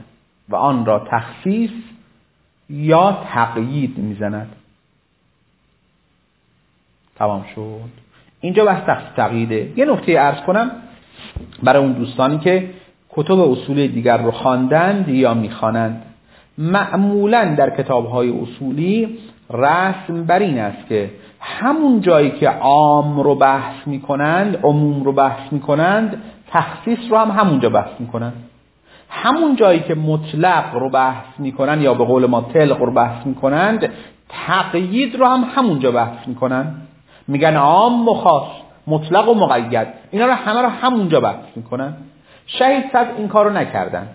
تمام شد. اینجا بحث تقییده. یه نکته عرض کنم برای اون دوستانی که کتب اصولی دیگر رو خواندند یا میخوانند. معمولاً در کتاب‌های اصولی رسم بر این است که همون جایی که عام رو بحث میکنند، عموم رو بحث میکنند، تخصیص رو هم همونجا بحث میکنند. همون جایی که مطلق رو بحث میکنند یا به قول ما طلق رو بحث میکنند، تقیید رو هم همونجا بحث میکنند. میگن عام و خاص، مطلق و مقید، اینا رو همه رو همونجا بحث میکنند. شهید صدر این کار رو نکردن.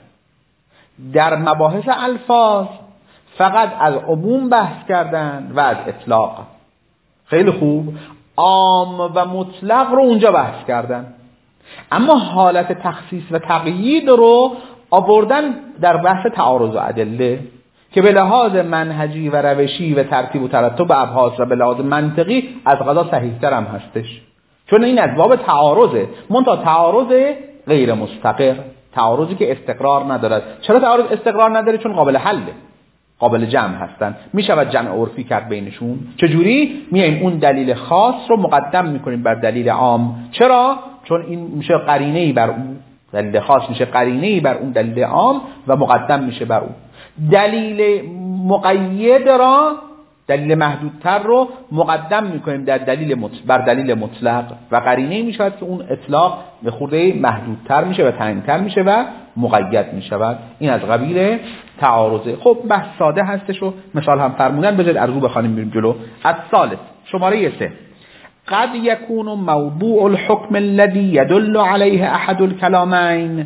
در مباحث الفاظ فقط از عموم بحث کردن و از اطلاق. خیلی خوب، عام و مطلق رو اونجا بحث کردن، اما حالت تخصیص و تقیید رو آوردن در بحث تعارض و ادله که به لحاظ منهجی و روشی و ترتیب و ترتب ابحاث و به لحاظ منطقی از قضا صحیح‌تر هم هستش، چون این از باب تعارضه، منتها تعارض غیر مستقر، تعارضی که استقرار ندارد. چرا تعارض استقرار نداره؟ چون قابل حله، قابل جمع هستن، میشود جمع عرفی کرد بینشون. چجوری؟ میایم اون دلیل خاص رو مقدم میکنیم بر دلیل عام. چرا؟ چون این میشه قرینه‌ای بر اون دلیل خاص، میشه قرینه‌ای بر اون دلیل عام و مقدم میشه بر اون. دلیل مقید را، دلیل محدودتر رو مقدم میکنیم در بر دلیل مطلق و قرینه‌ای میشود که اون اطلاق به خورده محدودتر میشه و تنگتر میشه و مقید میشود. این از قبیل تعارضه. خب بحث ساده هستش و مثال هم فرمودن، بذارید از رو بخوانیم بریم جلو. الثالث، شماره 3، قد يكون موضوع الحكم الذي يدل عليه احد الكلامين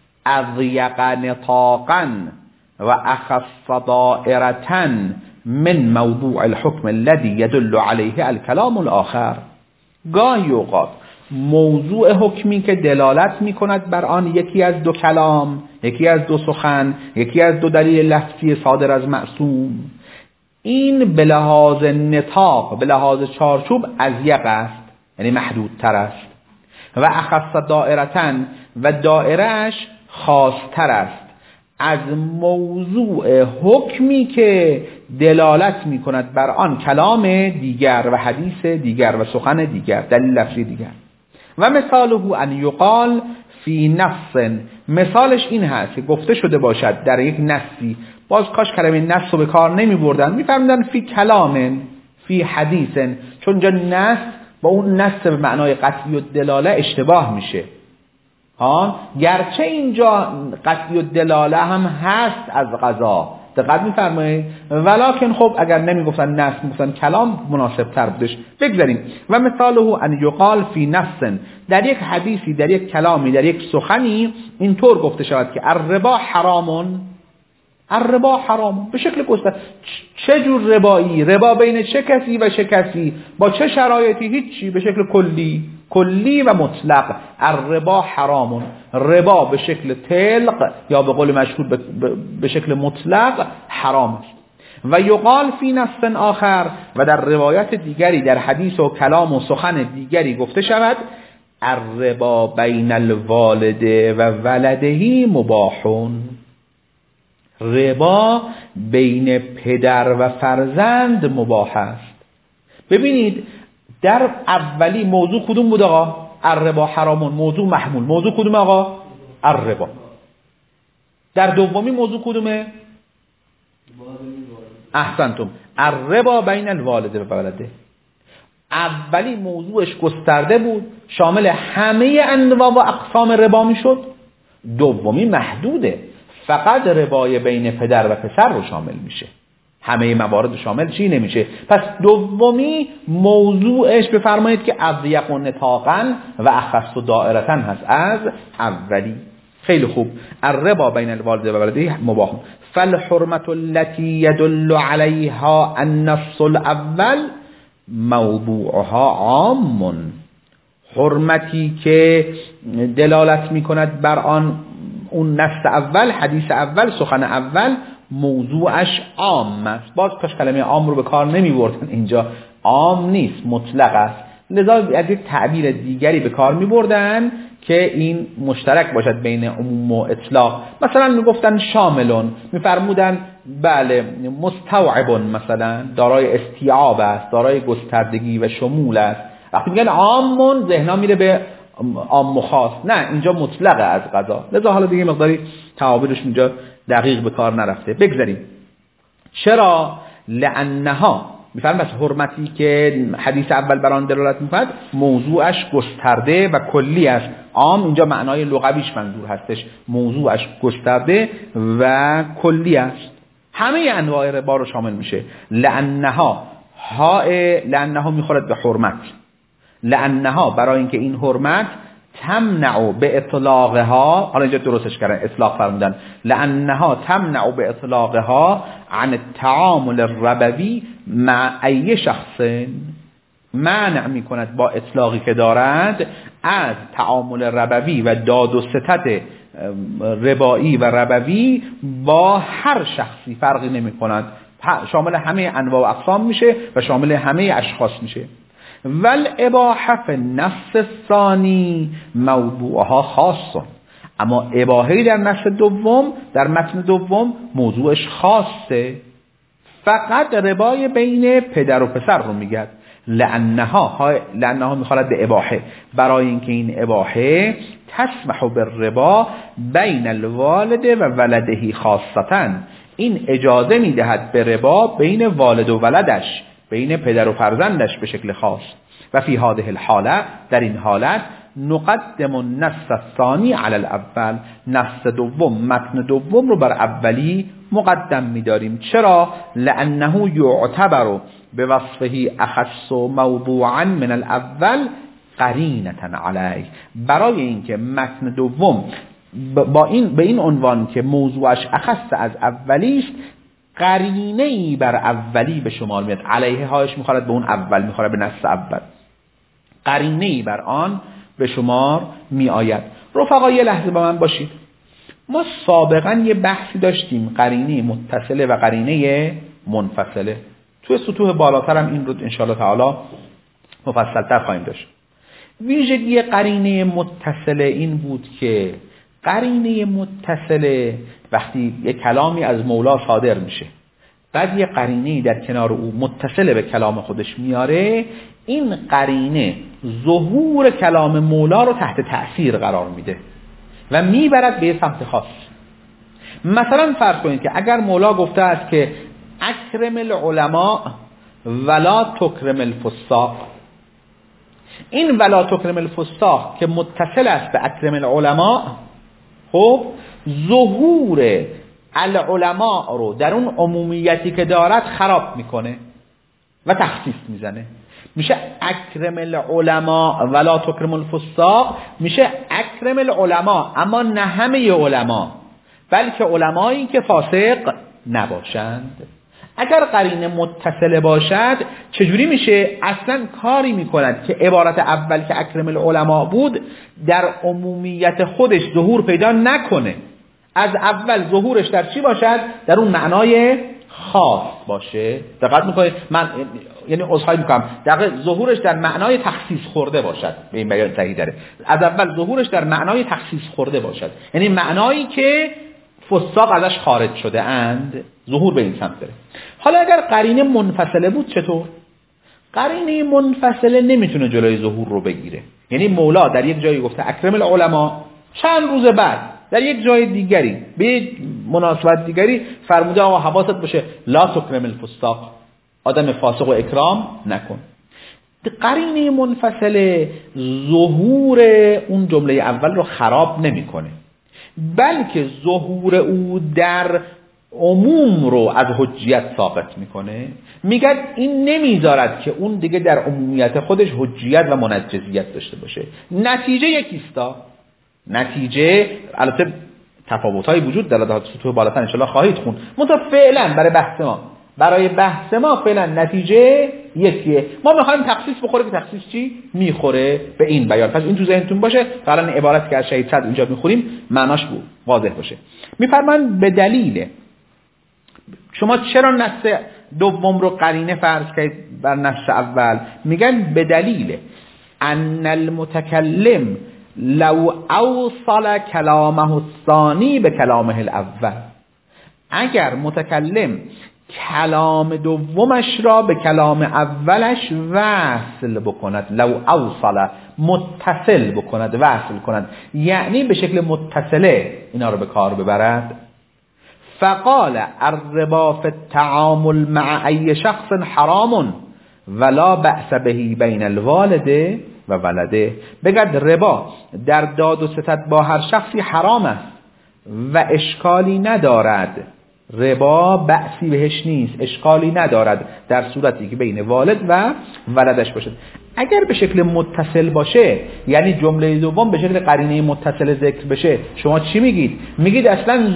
اضيق نطاقا واخص دائرة من موضوع الحكم الذي يدل عليه الكلام الآخر. گاهی اوقات موضوع حکمی که دلالت میکند بر آن یکی از دو کلام، یکی از دو سخن، یکی از دو دلیل لفظی صادر از معصوم، این به لحاظ نطاق، به لحاظ چارچوب اضیق است، یعنی محدودتر است. و اخص دائرتن، و دائرهش خاصتر است از موضوع حکمی که دلالت می کند بر آن کلام دیگر و حدیث دیگر و سخن دیگر، دلیل لفظی دیگر. و مثاله ان یقال فی نص، مثالش این هست که گفته شده باشد در یک نصی، باز کاش کلمه نص رو به کار نمی بردن، می فرمودن فی کلام، فی حدیث، چون جا نص با اون نص به معنای قطعی و دلاله اشتباه میشه. گرچه اینجا قطعی و دلاله هم هست از قضا، دقت می‌فرمایید، ولکن خب اگر نمیگفتن نص میگفتن کلام مناسب تر بودش. بگذاریم. و مثاله ان یقال فی نص، در یک حدیثی، در یک کلامی، در یک سخنی اینطور گفته شود که الربا حرامون، الربا حرام، به شکل گسترده. چه جور ربایی؟ ربا بین چه کسی و چه کسی؟ با چه شرایطی؟ هیچی، به شکل کلی. کلی و مطلق. الربا حرامون، ربا به شکل طلق یا به قول مشهور به شکل مطلق حرام است. و یقال فی نص آخر، و در روایت دیگری در حدیث و کلام و سخن دیگری گفته شود الربا بین الوالد و ولده مباحون، ربا بین پدر و فرزند مباح است. ببینید در اولی موضوع کدوم بود آقا؟ الربا حرامون، موضوع محمول. موضوع کدوم آقا؟ الربا. در دومی موضوع کدومه؟ احسنتم، الربا بین الوالد و ولده. اولی موضوعش گسترده بود، شامل همه انواع و اقسام ربا میشد. دومی محدوده، فقط ربای بین پدر و پسر رو شامل میشه، همه موارد شامل چی نمیشه. پس دومی موضوعش بفرمایید که اضیق نطاقا و اخص دائرة هست از اولی. خیلی خوب. الربا بین الوالد و ولده مباح. فالحرمة التي يدل عليها النص الاول موضوعها عام، حرمتی که دلالت میکند بر آن اون نص اول، حدیث اول، سخن اول، موضوعش عام است. باز کاش کلمه عام رو به کار نمی بردن، اینجا عام نیست، مطلق است. لذا از یک تعبیر دیگری به کار می بردن که این مشترک باشد بین عموم و اطلاق. مثلا می گفتن شاملون، می فرمودن بله مستوعب، مثلا دارای استیعاب است، دارای گستردگی و شمول است. وقتی میگن عامون ذهنا میره به عام و خاص، نه اینجا مطلقه از قضا. لذا حالا دیگه مقداری تعابیرش اینجا دقیق به کار نرفته. بگذاریم. چرا؟ لانها، میفرماید حرمتی که حدیث اول بر آن دلالت میکند موضوعش گسترده و کلی است. عام اینجا معنای لغویش منظور هستش، موضوعش گسترده و کلی است، همه انواع ربا رو شامل میشه. لانها میخورد به حرمت، لانها برای اینکه این حرمت تمنع به اطلاقها، حالا اینجا درستش کردن اطلاق فرمودن، لانها تمنع به اطلاقها عن التعامل الربوی مع ای شخص، منع میکند با اطلاقی که دارد از تعامل ربوی و داد و ستد ربایی و ربوی با هر شخصی، فرقی نمیکند، شامل همه انواع و اقسام میشه و شامل همه اشخاص میشه. والاباحه فی النص الثانی موضوعها خاص، اما اباحه در نص دوم، در متن دوم موضوعش خاصه، فقط ربای بین پدر و پسر رو میگه. لانها میخواد به اباحه، برای اینکه این اباحه تسمح بالربا بین الوالد و ولده خاصتا، این اجازه میدهد به ربا بین والد و ولدش، بین پدر و فرزندش به شکل خاص. و فی هذه الحاله، در این حالت نقدم النص الثانی علی الاول، نص دوم، متن دوم رو بر اولی مقدم می‌داریم. چرا؟ لانه یعتبر بوصفه اخص موضوعا من الاول قرینه علیه، برای اینکه متن دوم به این عنوان که موضوعش اخص از اولی است، قرینه‌ای بر اولی به شمار میاد. علیه هایش میخواد به اون اول، میخواد به نص اول، قرینه‌ای بر آن به شمار می آید. رفقا یه لحظه با من باشید. ما سابقا یه بحثی داشتیم، قرینه متصله و قرینه منفصله. توی سطوح بالاتر هم این رو انشاءالله تعالی مفصل‌تر خواهیم داشت. ویژگی قرینه متصله این بود که قرینه متصله وقتی یه کلامی از مولا صادر میشه، بعد یه قرینه در کنار او متصله به کلام خودش میاره، این قرینه ظهور کلام مولا رو تحت تأثیر قرار میده و میبرد به سمت خاص. مثلا فرض کنید که اگر مولا گفته است که اکرم العلماء ولا تکرم الفساق، این ولا تکرم الفساق که متصل است به اکرم العلماء، خب ظهور العلماء رو در اون عمومیتی که دارد خراب میکنه و تخصیص میزنه. میشه اکرم العلماء ولا تکرم الفساق، میشه اکرم العلماء اما نه همه علما، بلکه علمایی که فاسق نباشند. اگر قرینه متصله باشد چجوری میشه؟ اصلا کاری میکند که عبارت اول که اکرم العلماء بود در عمومیت خودش ظهور پیدا نکنه. از اول ظهورش در چی باشد؟ در اون معنای خاص باشه. دقت میکنید؟ من یعنی عذرخواهی میکنم، دقیقاً ظهورش در معنای تخصیص خورده باشد. به این بیان صحیح داره. از اول ظهورش در معنای تخصیص خورده باشد، یعنی معنایی که فساق ازش خارج شده اند، ظهور به این سمت داره. حالا اگر قرینه منفصله بود چطور؟ قرینه منفصله نمیتونه جلوی ظهور رو بگیره. یعنی مولا در یک جایی گفته اکرم العلماء، چند روز بعد در یک جای دیگری به یک مناسبت دیگری فرموده آقا حواست باشه لا تکرم الفساق، آدم فاسق و اکرام نکن. قرینه منفصله ظهور اون جمله اول رو خراب نمیکنه، بلکه ظهور او در عموم رو از حجیت ثابت میکنه. میگه این نمیذارد که اون دیگه در عمومیت خودش حجیت و منجزیت داشته باشه. نتیجه یکیستا. نتیجه البته تفاوت‌های وجود داره، در سطوح بالاتر ان شاء الله خواهید خوند. منتها فعلا برای بحث ما فعلا نتیجه یکیه. ما میخوایم تخصیص بخوره که تخصیص چی میخوره به این بیان. پس این تو ذهنتون باشه تا الان عبارتی که از شهید صدر اینجا میخوریم معناش واضح باشه. میفرمان به دلیل شما چرا نص دوم رو قرینه فرض کردید بر نص اول؟ میگن به دلیل ان المتکلم لو اوصل کلامه الثانی به کلامه الاول، اگر متکلم کلام دومش را به کلام اولش وصل بکند، لو اوصل متصل بکند، وصل کند، یعنی به شکل متصله اینا رو به کار ببرد. فقال الربا فی التعامل مع ای شخص حرام ولا بأس به بین الوالد و ولده. بگد ربا در داد و ستد با هر شخصی حرام است و اشکالی ندارد. ربا بأسی بهش نیست، اشکالی ندارد در صورتی که بین والد و ولدش باشد. اگر به شکل متصل باشه، یعنی جمله دوم به شکل قرینه متصل ذکر بشه، شما چی میگید؟ میگید اصلا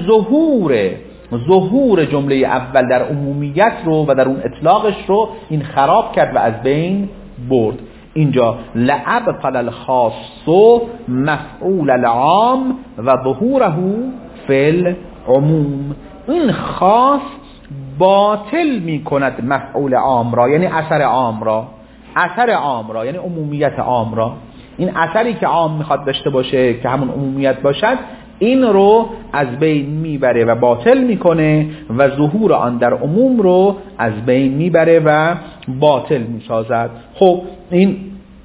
ظهور جمله اول در عمومیت رو و در اون اطلاقش رو این خراب کرد و از بین برد. اینجا لأبطل الخاص مفعول العام و ظهوره فی العموم. این خاص باطل می کند مفعول عام را، یعنی اثر عام را یعنی عمومیت عام را. این اثری که عام میخواد داشته باشه که همون عمومیت باشد، این رو از بین میبره و باطل میکنه و ظهور آن در عموم رو از بین میبره و باطل میسازد. خب این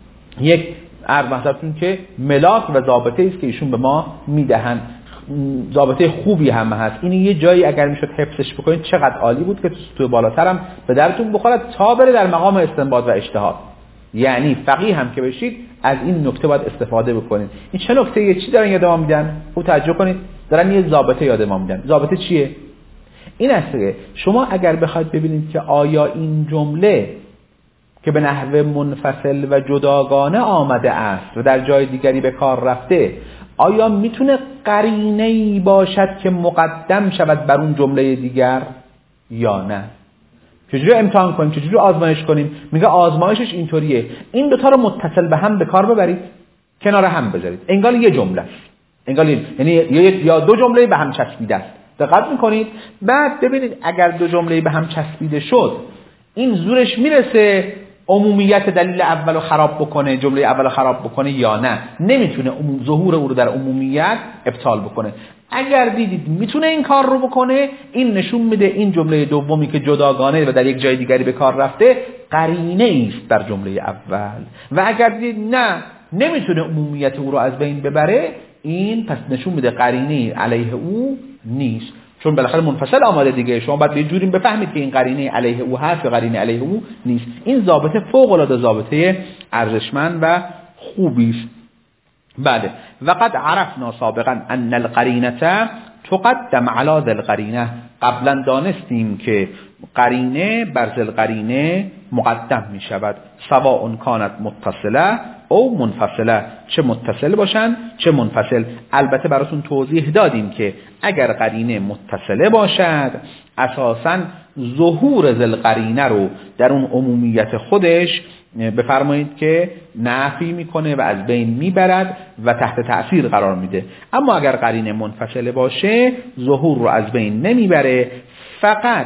یک عرض محضرتون که ملاک و ضابطه است که ایشون به ما میدهن. ضابطه خوبی هم هست. این یه جایی اگر میشد حفظش بکنید چقدر عالی بود که تو بالاترم به درتون بخورد تا بره در مقام استنباط و اجتهاد. یعنی فقیه هم که بشید از این نکته باید استفاده بکنید. این چه نکته چی دارن یاد ما میدن؟ خوب توجه کنید، دارن یه ضابطه یاد ما میدن. ضابطه چیه؟ این است که شما اگر بخواید ببینید که آیا این جمله که به نحو منفصل و جداگانه آمده است و در جای دیگری به کار رفته، آیا میتونه قرینه‌ای باشد که مقدم شود بر اون جمله دیگر یا نه؟ چجوری امتحان کنیم؟ چجوری آزمایش کنیم؟ میگه آزمایشش اینطوریه، این دوتا رو متصل به هم به کار ببرید، کنار هم بذارید، انگار یه جمله است، انگار یعنی یا دو جمله به هم چسبیده است. دقت میکنید؟ بعد ببینید اگر دو جمله به هم چسبیده شد، این زورش میرسه عمومیت دلیل اولو خراب بکنه، جمله اولو خراب بکنه یا نه؟ نمیتونه ظهور او رو در عمومیت ابطال بکنه. اگر دیدید میتونه این کار رو بکنه، این نشون میده این جمله دومی که جداگانه و در یک جای دیگری به کار رفته قرینه است در جمله اول. و اگر دیدید نه نمیتونه عمومیت او رو از بین ببره، این پس نشون میده قرینه علیه او نیست، چون بالاخره منفصل آماده دیگه. شما باید یه جوری بفهمید که این قرینه علیه او هست یا قرینه علیه او نیست. این ضابطه فوق العاده ضابطه ارزشمند و خوبی است. بله، وقد عرفنا سابقا ان القرینه تقدم علی ذی القرینه. قبلا دانستیم که قرینه بر ذی القرینه مقدم می شود، سواء کانت متصله او منفصله، چه متصل باشن چه منفصل. البته براتون توضیح دادیم که اگر قرینه متصله باشد اساساً ظهور ذل قرینه رو در اون عمومیت خودش بفرمایید که نفی میکنه و از بین میبرد و تحت تأثیر قرار میده. اما اگر قرینه منفصله باشه ظهور رو از بین نمیبره، فقط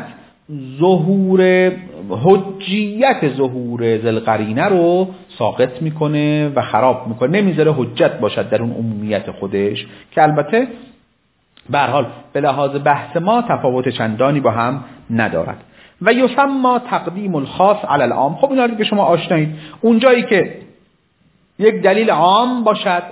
حجیت ظهور ذل قرینه رو ساقط میکنه و خراب میکنه، نمیذاره حجت باشد در اون عمومیت خودش، که البته به هر حال به لحاظ بحث ما تفاوت چندانی با هم ندارد. و یسمى تقدیم الخاص علی العام. خب اینا رو که شما آشنایید، اونجایی که یک دلیل عام باشد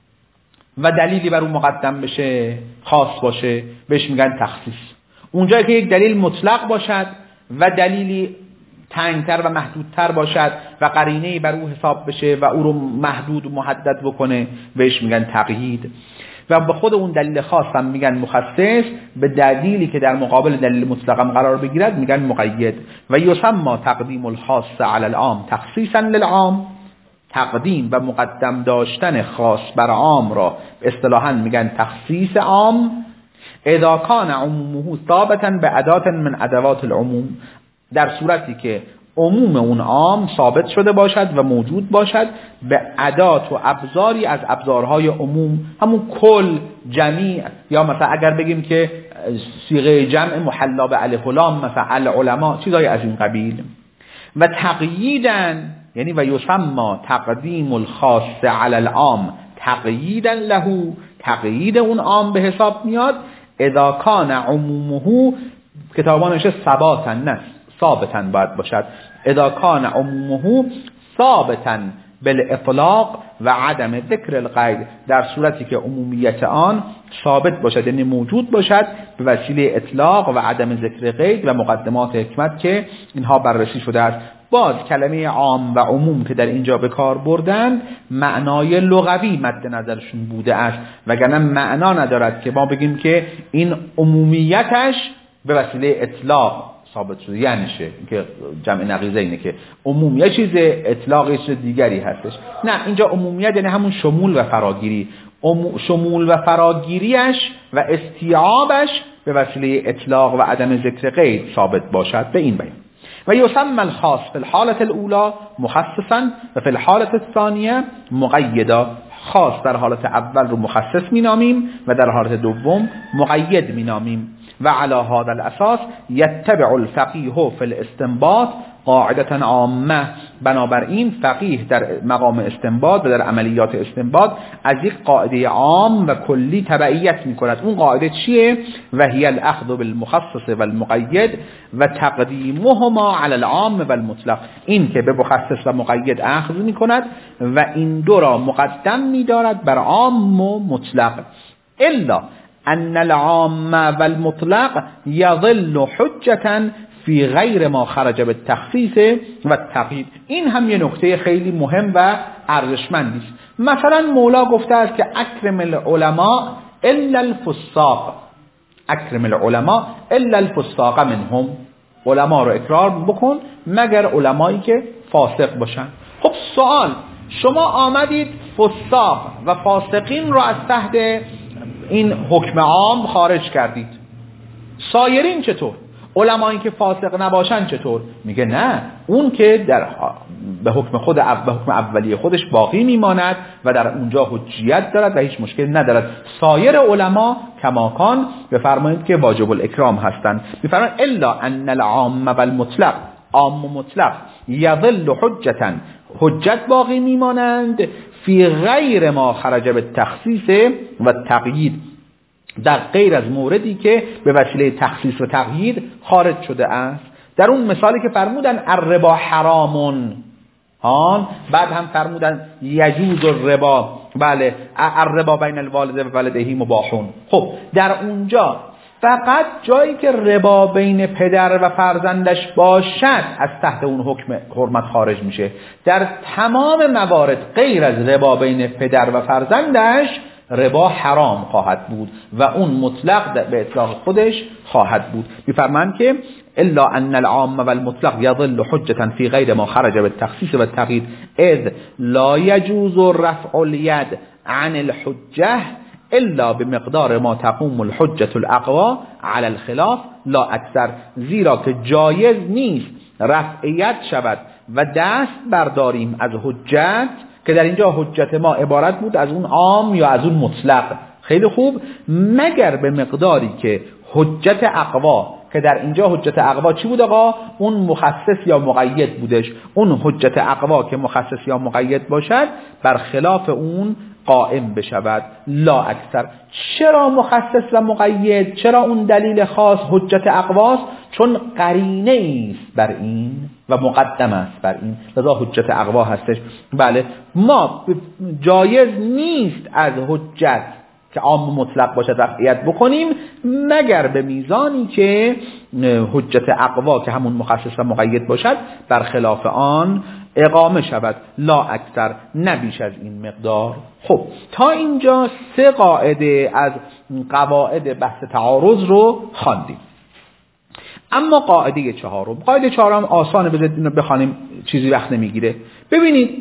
و دلیلی بر اون مقدم بشه خاص باشه بهش میگن تخصیص. اونجایی که یک دلیل مطلق باشد و دلیلی تنگتر و محدودتر باشد و قرینه‌ای بر او حساب بشه و او رو محدود و محدد بکنه بهش میگن تقیید. و به خود اون دلیل خاص هم میگن مخصص، به دلیلی که در مقابل دلیل مطلق هم قرار بگیرد میگن مقید. و یسمى تقدیم الخاص علی العام تخصیصا للعام. تقدیم و مقدم داشتن خاص بر عام را اصطلاحاً میگن تخصیص عام. اذا کان عمومه ثابتا بأداة من ادوات العموم، در صورتی که عموم اون عام ثابت شده باشد و موجود باشد به ادات و ابزاری از ابزارهای عموم، همون کل، جمیع، یا مثلا اگر بگیم که صیغه جمع محلا به الف و لام مثلا العلماء، چیزای از این قبیل. و تقییدن یعنی و یسمى تقدیم الخاص علی العام تقییدا له، تقیید اون عام به حساب میاد اذا کان عمومه، کتابانش ثباتا نه ثابتا باید باشد، اذا کان عمومه ثابتا بالاطلاق و عدم ذکر القید، در صورتی که عمومیت آن ثابت باشد یعنی موجود باشد به وسیله اطلاق و عدم ذکر قید و مقدمات حکمت که اینها بررسی شده است. باز کلمه عام و عموم که در اینجا به کار بردن معنای لغوی مد نظرشون بوده است، وگرنه معنا ندارد که ما بگیم که این عمومیتش به وسیله اطلاق ثابت شده. یعنی چه؟ که جمع نقیضه اینه که عموم یه چیز، اطلاق یه چیز دیگری هستش. نه، اینجا عمومیت یعنی همون شمول و فراگیری. شمول و فراگیریش و استیعابش به وسیله اطلاق و عدم ذکر قید ثابت باشد به این بیان. و یسمى الخاص فی الحالة الاولى مخصصا و فی الحالة الثانیه مقیدا. خاص در حالت اول رو مخصص مینامیم و در حالت دوم مقید مینامیم. و علی هذا الاساس یتبع الفقیه فی الاستنباط قاعدة عامه. بنابراین فقیه در مقام استنباط و در عملیات استنباط از یک قاعده عام و کلی تبعیت میکند. اون قاعده چیه؟ و هی الاخذ بالمخصص و المقید و تقدیمهما علی العام و المطلق. این که به مخصص و مقید اخذ میکند و این دو را مقدم میدارد بر عام و مطلق. الا ان العام و المطلق یظل حجة فی غیر ما خرج بالتخصیص و التقیید. این هم یه نکته خیلی مهم و ارزشمندی است. مثلا مولا گفته است که اکرم العلماء الا الفساق، اکرم العلماء الا الفساق منهم، علما رو اکرام بکن مگر علمایی که فاسق باشن. خب سوال، شما آمدید فساق و فاسقین رو از تحت این حکم عام خارج کردید، سایرین چطور؟ علمایی که فاسق نباشن چطور؟ میگه نه، اون که به حکم اولیه خودش باقی میماند و در اونجا حجیت دارد و هیچ مشکل ندارد. سایر علما کماکان بفرمایید که واجب الاکرام هستند. میفرمایند الا ان العام و المطلق، عام و مطلق یظل حجة، حجت باقی میمانند فی غیر ما خرج بالتخصیص و تقیید، در غیر از موردی که به وسیله تخصیص و تقیید خارج شده است. در اون مثالی که فرمودن الربا حرامون، بعد هم فرمودن یجوز الربا، بله الربا بین الوالد و ولده مباحون. خب در اونجا فقط جایی که ربا بین پدر و فرزندش باشد از تحت اون حکم حرمت خارج میشه. در تمام موارد غیر از ربا بین پدر و فرزندش ربا حرام خواهد بود و اون مطلق به اطلاق خودش خواهد بود. میفرمایند که الا ان العام والمطلق يضل حجة في غير ما خرج بالتخصيص والتقييد اذ لا يجوز رفع اليد عن الحجة الا بمقدار ما تقوم الحجة الاقوى على الخلاف لا اکثر، زیرا که جایز نیست رفع ید شود و دست برداریم از حجت که در اینجا حجت ما عبارت بود از اون عام یا از اون مطلق. خیلی خوب، مگر به مقداری که حجت اقوا، که در اینجا حجت اقوا چی بود آقا؟ اون مخصص یا مقید بودش. اون حجت اقوا که مخصص یا مقید باشد بر خلاف اون قائم بشود لا اکثر. چرا مخصص و مقید؟ چرا اون دلیل خاص حجت اقواست؟ چون قرینه است بر این و مقدم است بر این، لذا حجت اقوا هستش. بله، ما جایز نیست از حجت که عام مطلق باشد رفعیت بکنیم مگر به میزانی که حجت اقوا که همون مخصص و مقید باشد بر خلاف آن اقامه شود لا اکثر، نه بیش از این مقدار. خب تا اینجا 3 قاعده از قواعد بحث تعارض رو خواندیم. اما قاعده 4، قاعده 4 هم آسانه، بذارید بخوانیم چیزی وقت نمیگیره. ببینید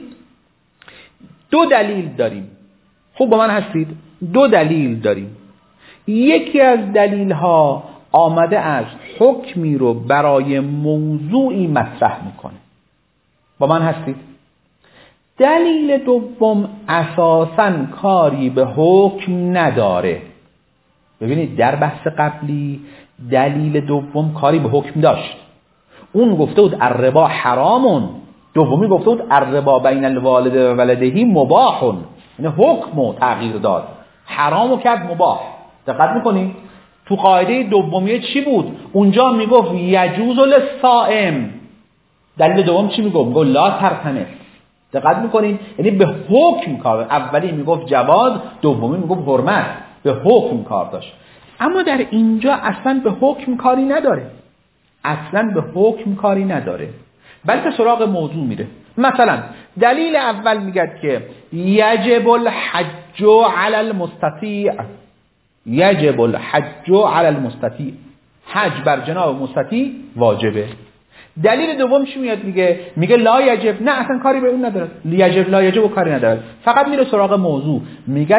2 دلیل داریم. خوب با من هستید؟ 2 دلیل داریم. یکی از دلیل ها آمده از حکمی رو برای موضوعی مطرح میکنه. با من هستید؟ دلیل دوم اساساً کاری به حکم نداره. ببینید در بحث قبلی دلیل دوم کاری به حکم داشت. اون گفته بود الربا حرامون، دومی گفته بود الربا بین الوالد و ولده مباحون، یعنی حکمو تغییر داد، حرامو کرد مباح. دقت میکنید تو قاعده دومیه چی بود؟ اونجا میگفت یجوز للصائم، دلیل دوم چی میگفت؟ میگفت لا ترتنس. دقت میکنید یعنی به حکم کار، اولی میگفت جواز، دومی میگفت حرمت، به حکم کار داشت. اما در اینجا اصلا به حکم کاری نداره، اصلا به حکم کاری نداره، بلکه سراغ موضوع میره. مثلا دلیل اول میگه که یجب الحج علی المستطیع، یجب الحج علی المستطیع، حج بر جناب مستطیع واجبه. دلیل دوم چی میاد؟ میگه لا یجب، نه اصلا کاری به اون نداره، یجب لا یجب و کاری نداره، فقط میره سراغ موضوع. میگه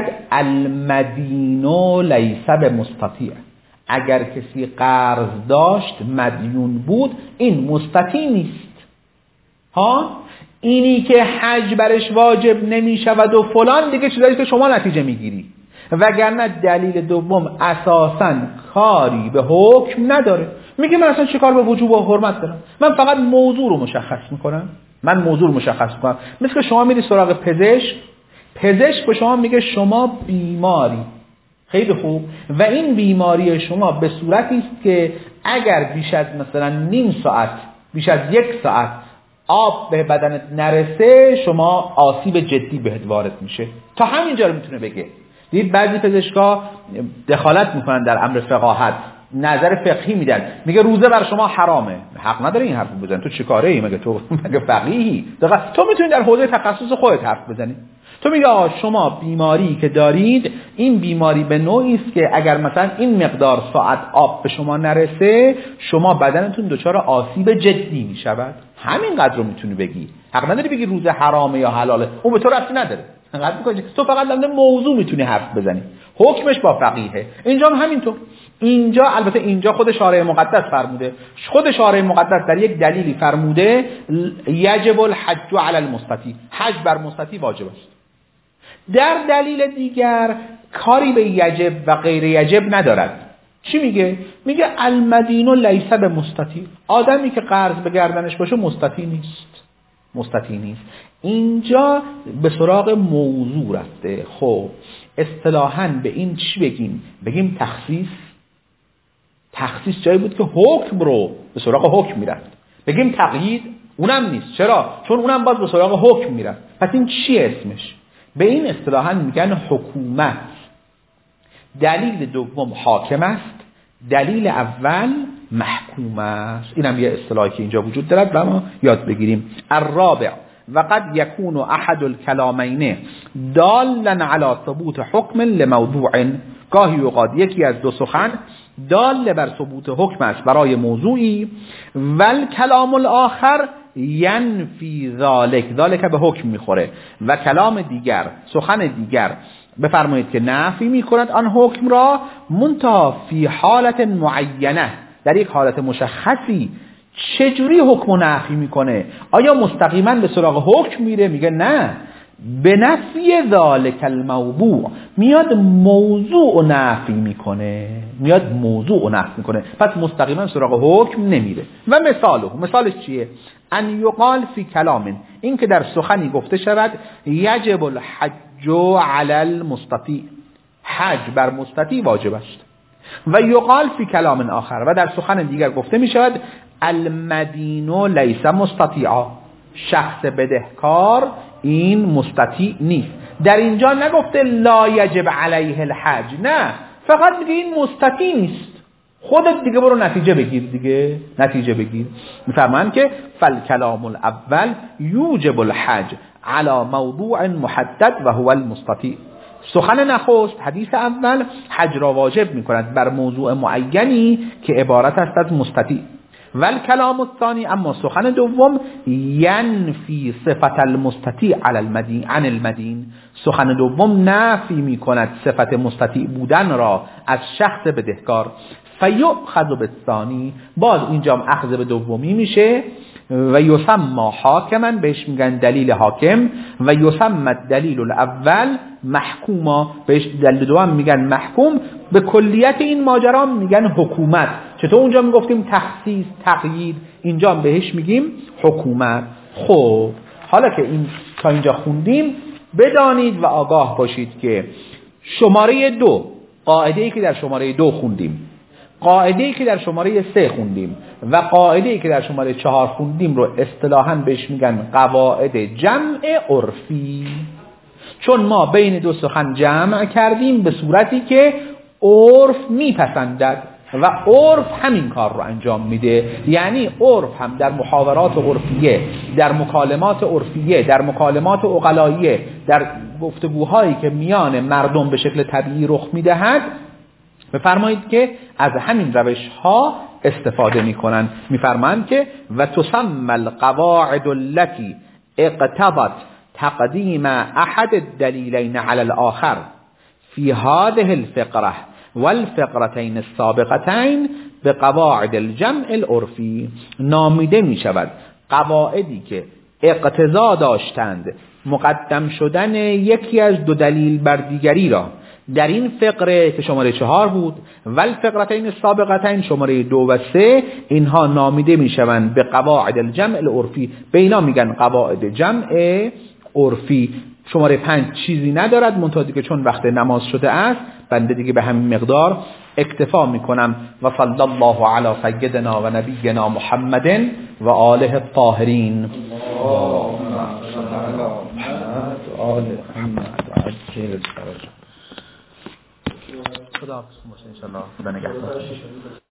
المدینو لیس بمستطیع، اگر کسی قرض داشت مدیون بود این مستطیع نیست. ها اینی که حج برش واجب نمیشود و فلان دیگه چیزایی که شما نتیجه میگیری، وگرنه دلیل دوم اساساً کاری به حکم نداره. میگه من اصلا چه کار به وجوب و حرمت دارم، من فقط موضوع رو مشخص میکنم، من موضوع رو مشخص میکنم. مثل که شما میری سراغ پزشک، پزشک به شما میگه شما بیماری، خیلی خوب، و این بیماری شما به صورتی است که اگر بیش از مثلا نیم ساعت، بیش از 1 ساعت آب به بدنت نرسه شما آسیب جدی بهت وارد میشه. تا همینجا رو میتونه بگه. دید بعضی پزشکا دخالت میکنن در امر فقاهت، نظر فقهی میدن، میگه روزه بر شما حرامه. حق نداره این حرف بزنی، تو چیکاره ای؟ مگه تو مگه فقیهی؟ تو میتونی در حوزه تخصص خودت حرف بزنی. تو میگه آقا شما بیماری که دارید این بیماری به نوعی است که اگر مثلا این مقدار ساعت آب به شما نرسه شما بدنتون دچار آسیب جدی میشود. همینقدر رو میتونی بگی، حق نداری بگی روزه حرامه یا حلاله، اون به تو ربطی نداره. انقدر میکنی تو فقط در موضوع میتونی حرف بزنی، حکمش با فقیهه. اینجا هم همینطور. اینجا البته اینجا خود شارع مقدس فرموده، خود شارع مقدس در یک دلیلی فرموده یجب الحج علی المستطیع، حج بر مستطیع واجب است. در دلیل دیگر کاری به یجب و غیر یجب ندارد. چی میگه؟ میگه المدینو لیس بمستطیع، آدمی که قرض به گردنش باشه مستطیع نیست، مستطیع نیست. اینجا به سراغ موضوع رفته. خب اصطلاحاً به این چی بگیم؟ بگیم تخصیص. تخصیص جایی بود که حکم رو به سراغ حکم میرفت. بگیم تقیید، اونم نیست. چرا؟ چون اونم باز به سراغ حکم میرفت. پس این چی اسمش؟ به این اصطلاحاً میگن حکومت. دلیل دوم حاکم است، دلیل اول محکوم است. اینم یه اصطلاحی که اینجا وجود دارد و ما یاد بگیریم. الرابع و قد یکون احد الکلامین دالا علی ثبوت حکم لموضوع، گاهی اوقات یکی از دو سخن دال بر ثبوت حکم است برای موضوعی، ول کلام الاخر ینفی ذالک به حکم میخوره، و کلام دیگر، سخن دیگر بفرمایید که نفی میکند آن حکم را، منتها فی حالت معینه، در یک حالت مشخصی. چجوری حکم و نفی میکنه؟ آیا مستقیما به سراغ حکم میره؟ میگه نه، به نفی ذالک الموضوع، میاد موضوع و نفی میکنه، پس مستقیما سراغ حکم نمیره. و مثالش چیه؟ ان یقال فی کلام، این که در سخنی گفته شود یجب الحج علی المستطیع، حج بر مستطیع واجب است. و یقال فی کلام آخر، و در سخن دیگر گفته می شود المدین لیس مستطیعا، شخص بدهکار این مستطیع نیست. در اینجا نگفته لا یجب علیه الحج، نه، فقط میگه این مستطیع نیست. خودت دیگه برو نتیجه بگیر. میفرمان که فالکلام الاول یوجب الحج علی موضوع محدد و هو المستطیع، سخن نخست، حدیث اول، حج را واجب میکند بر موضوع معینی که عبارت است از مستطیع. والکلام الثانی، اما سخن دوم، ینفی صفت المستطیع عن المدین، سخن دوم نفی میکند صفت مستطیع بودن را از شخص بدهکار. فیؤخذ بالثانی، باز اینجا اخذ به دومی میشه. و یسمى حاکما، بهش میگن دلیل حاکم. و یسمى الدلیل الاول محکوما، بهش دلیل دوم میگن محکوم. به کلیت این ماجرا میگن حکومت. چطور اونجا میگفتیم تخصیص، تقیید، اینجا بهش میگیم حکومت. خب حالا که این تا اینجا خوندیم، بدانید و آگاه باشید که شماره 2، قاعده‌ای که در شماره 2 خوندیم، قاعده‌ای که در شماره 3 خوندیم و قاعده‌ای که در شماره 4 خوندیم رو اصطلاحاً بهش میگن قواعد جمع عرفی. چون ما بین دو سخن جمع کردیم به صورتی که عرف میپسندد و عرف همین کار رو انجام میده. یعنی عرف هم در محاورات عرفیه، در مکالمات عرفیه، در مکالمات عقلاییه، در گفتگوهایی که میان مردم به شکل طبیعی رخ میدهد، بفرمایید که از همین روش ها استفاده میکنن. میفرمایند که و تسمى القواعد التي اقتضت تقدیم احد الدلیلین علی الاخر فی هذه الفقره والفقرتین السابقتین به قواعد الجمع العرفی، نامیده می شود قواعدی که اقتضا داشتند مقدم شدن یکی از دو دلیل بر دیگری را در این فقره که شماره 4 بود، والفقرتین السابقتین شماره 2 و 3، اینها نامیده می شوند به قواعد الجمع العرفی. به اینا میگن قواعد جمع عرفی. شماره 5 چیزی ندارد، منتها دیگه چون وقت نماز شده است بنده دیگه به همین مقدار اکتفا میکنم. و صلی الله علی سیدنا و نبینا محمد و آله الطاهرین. اللهم صل علی محمد و آل محمد و عجل فرجهم. خدا حافظ ان شاء الله. خدا نگهدار.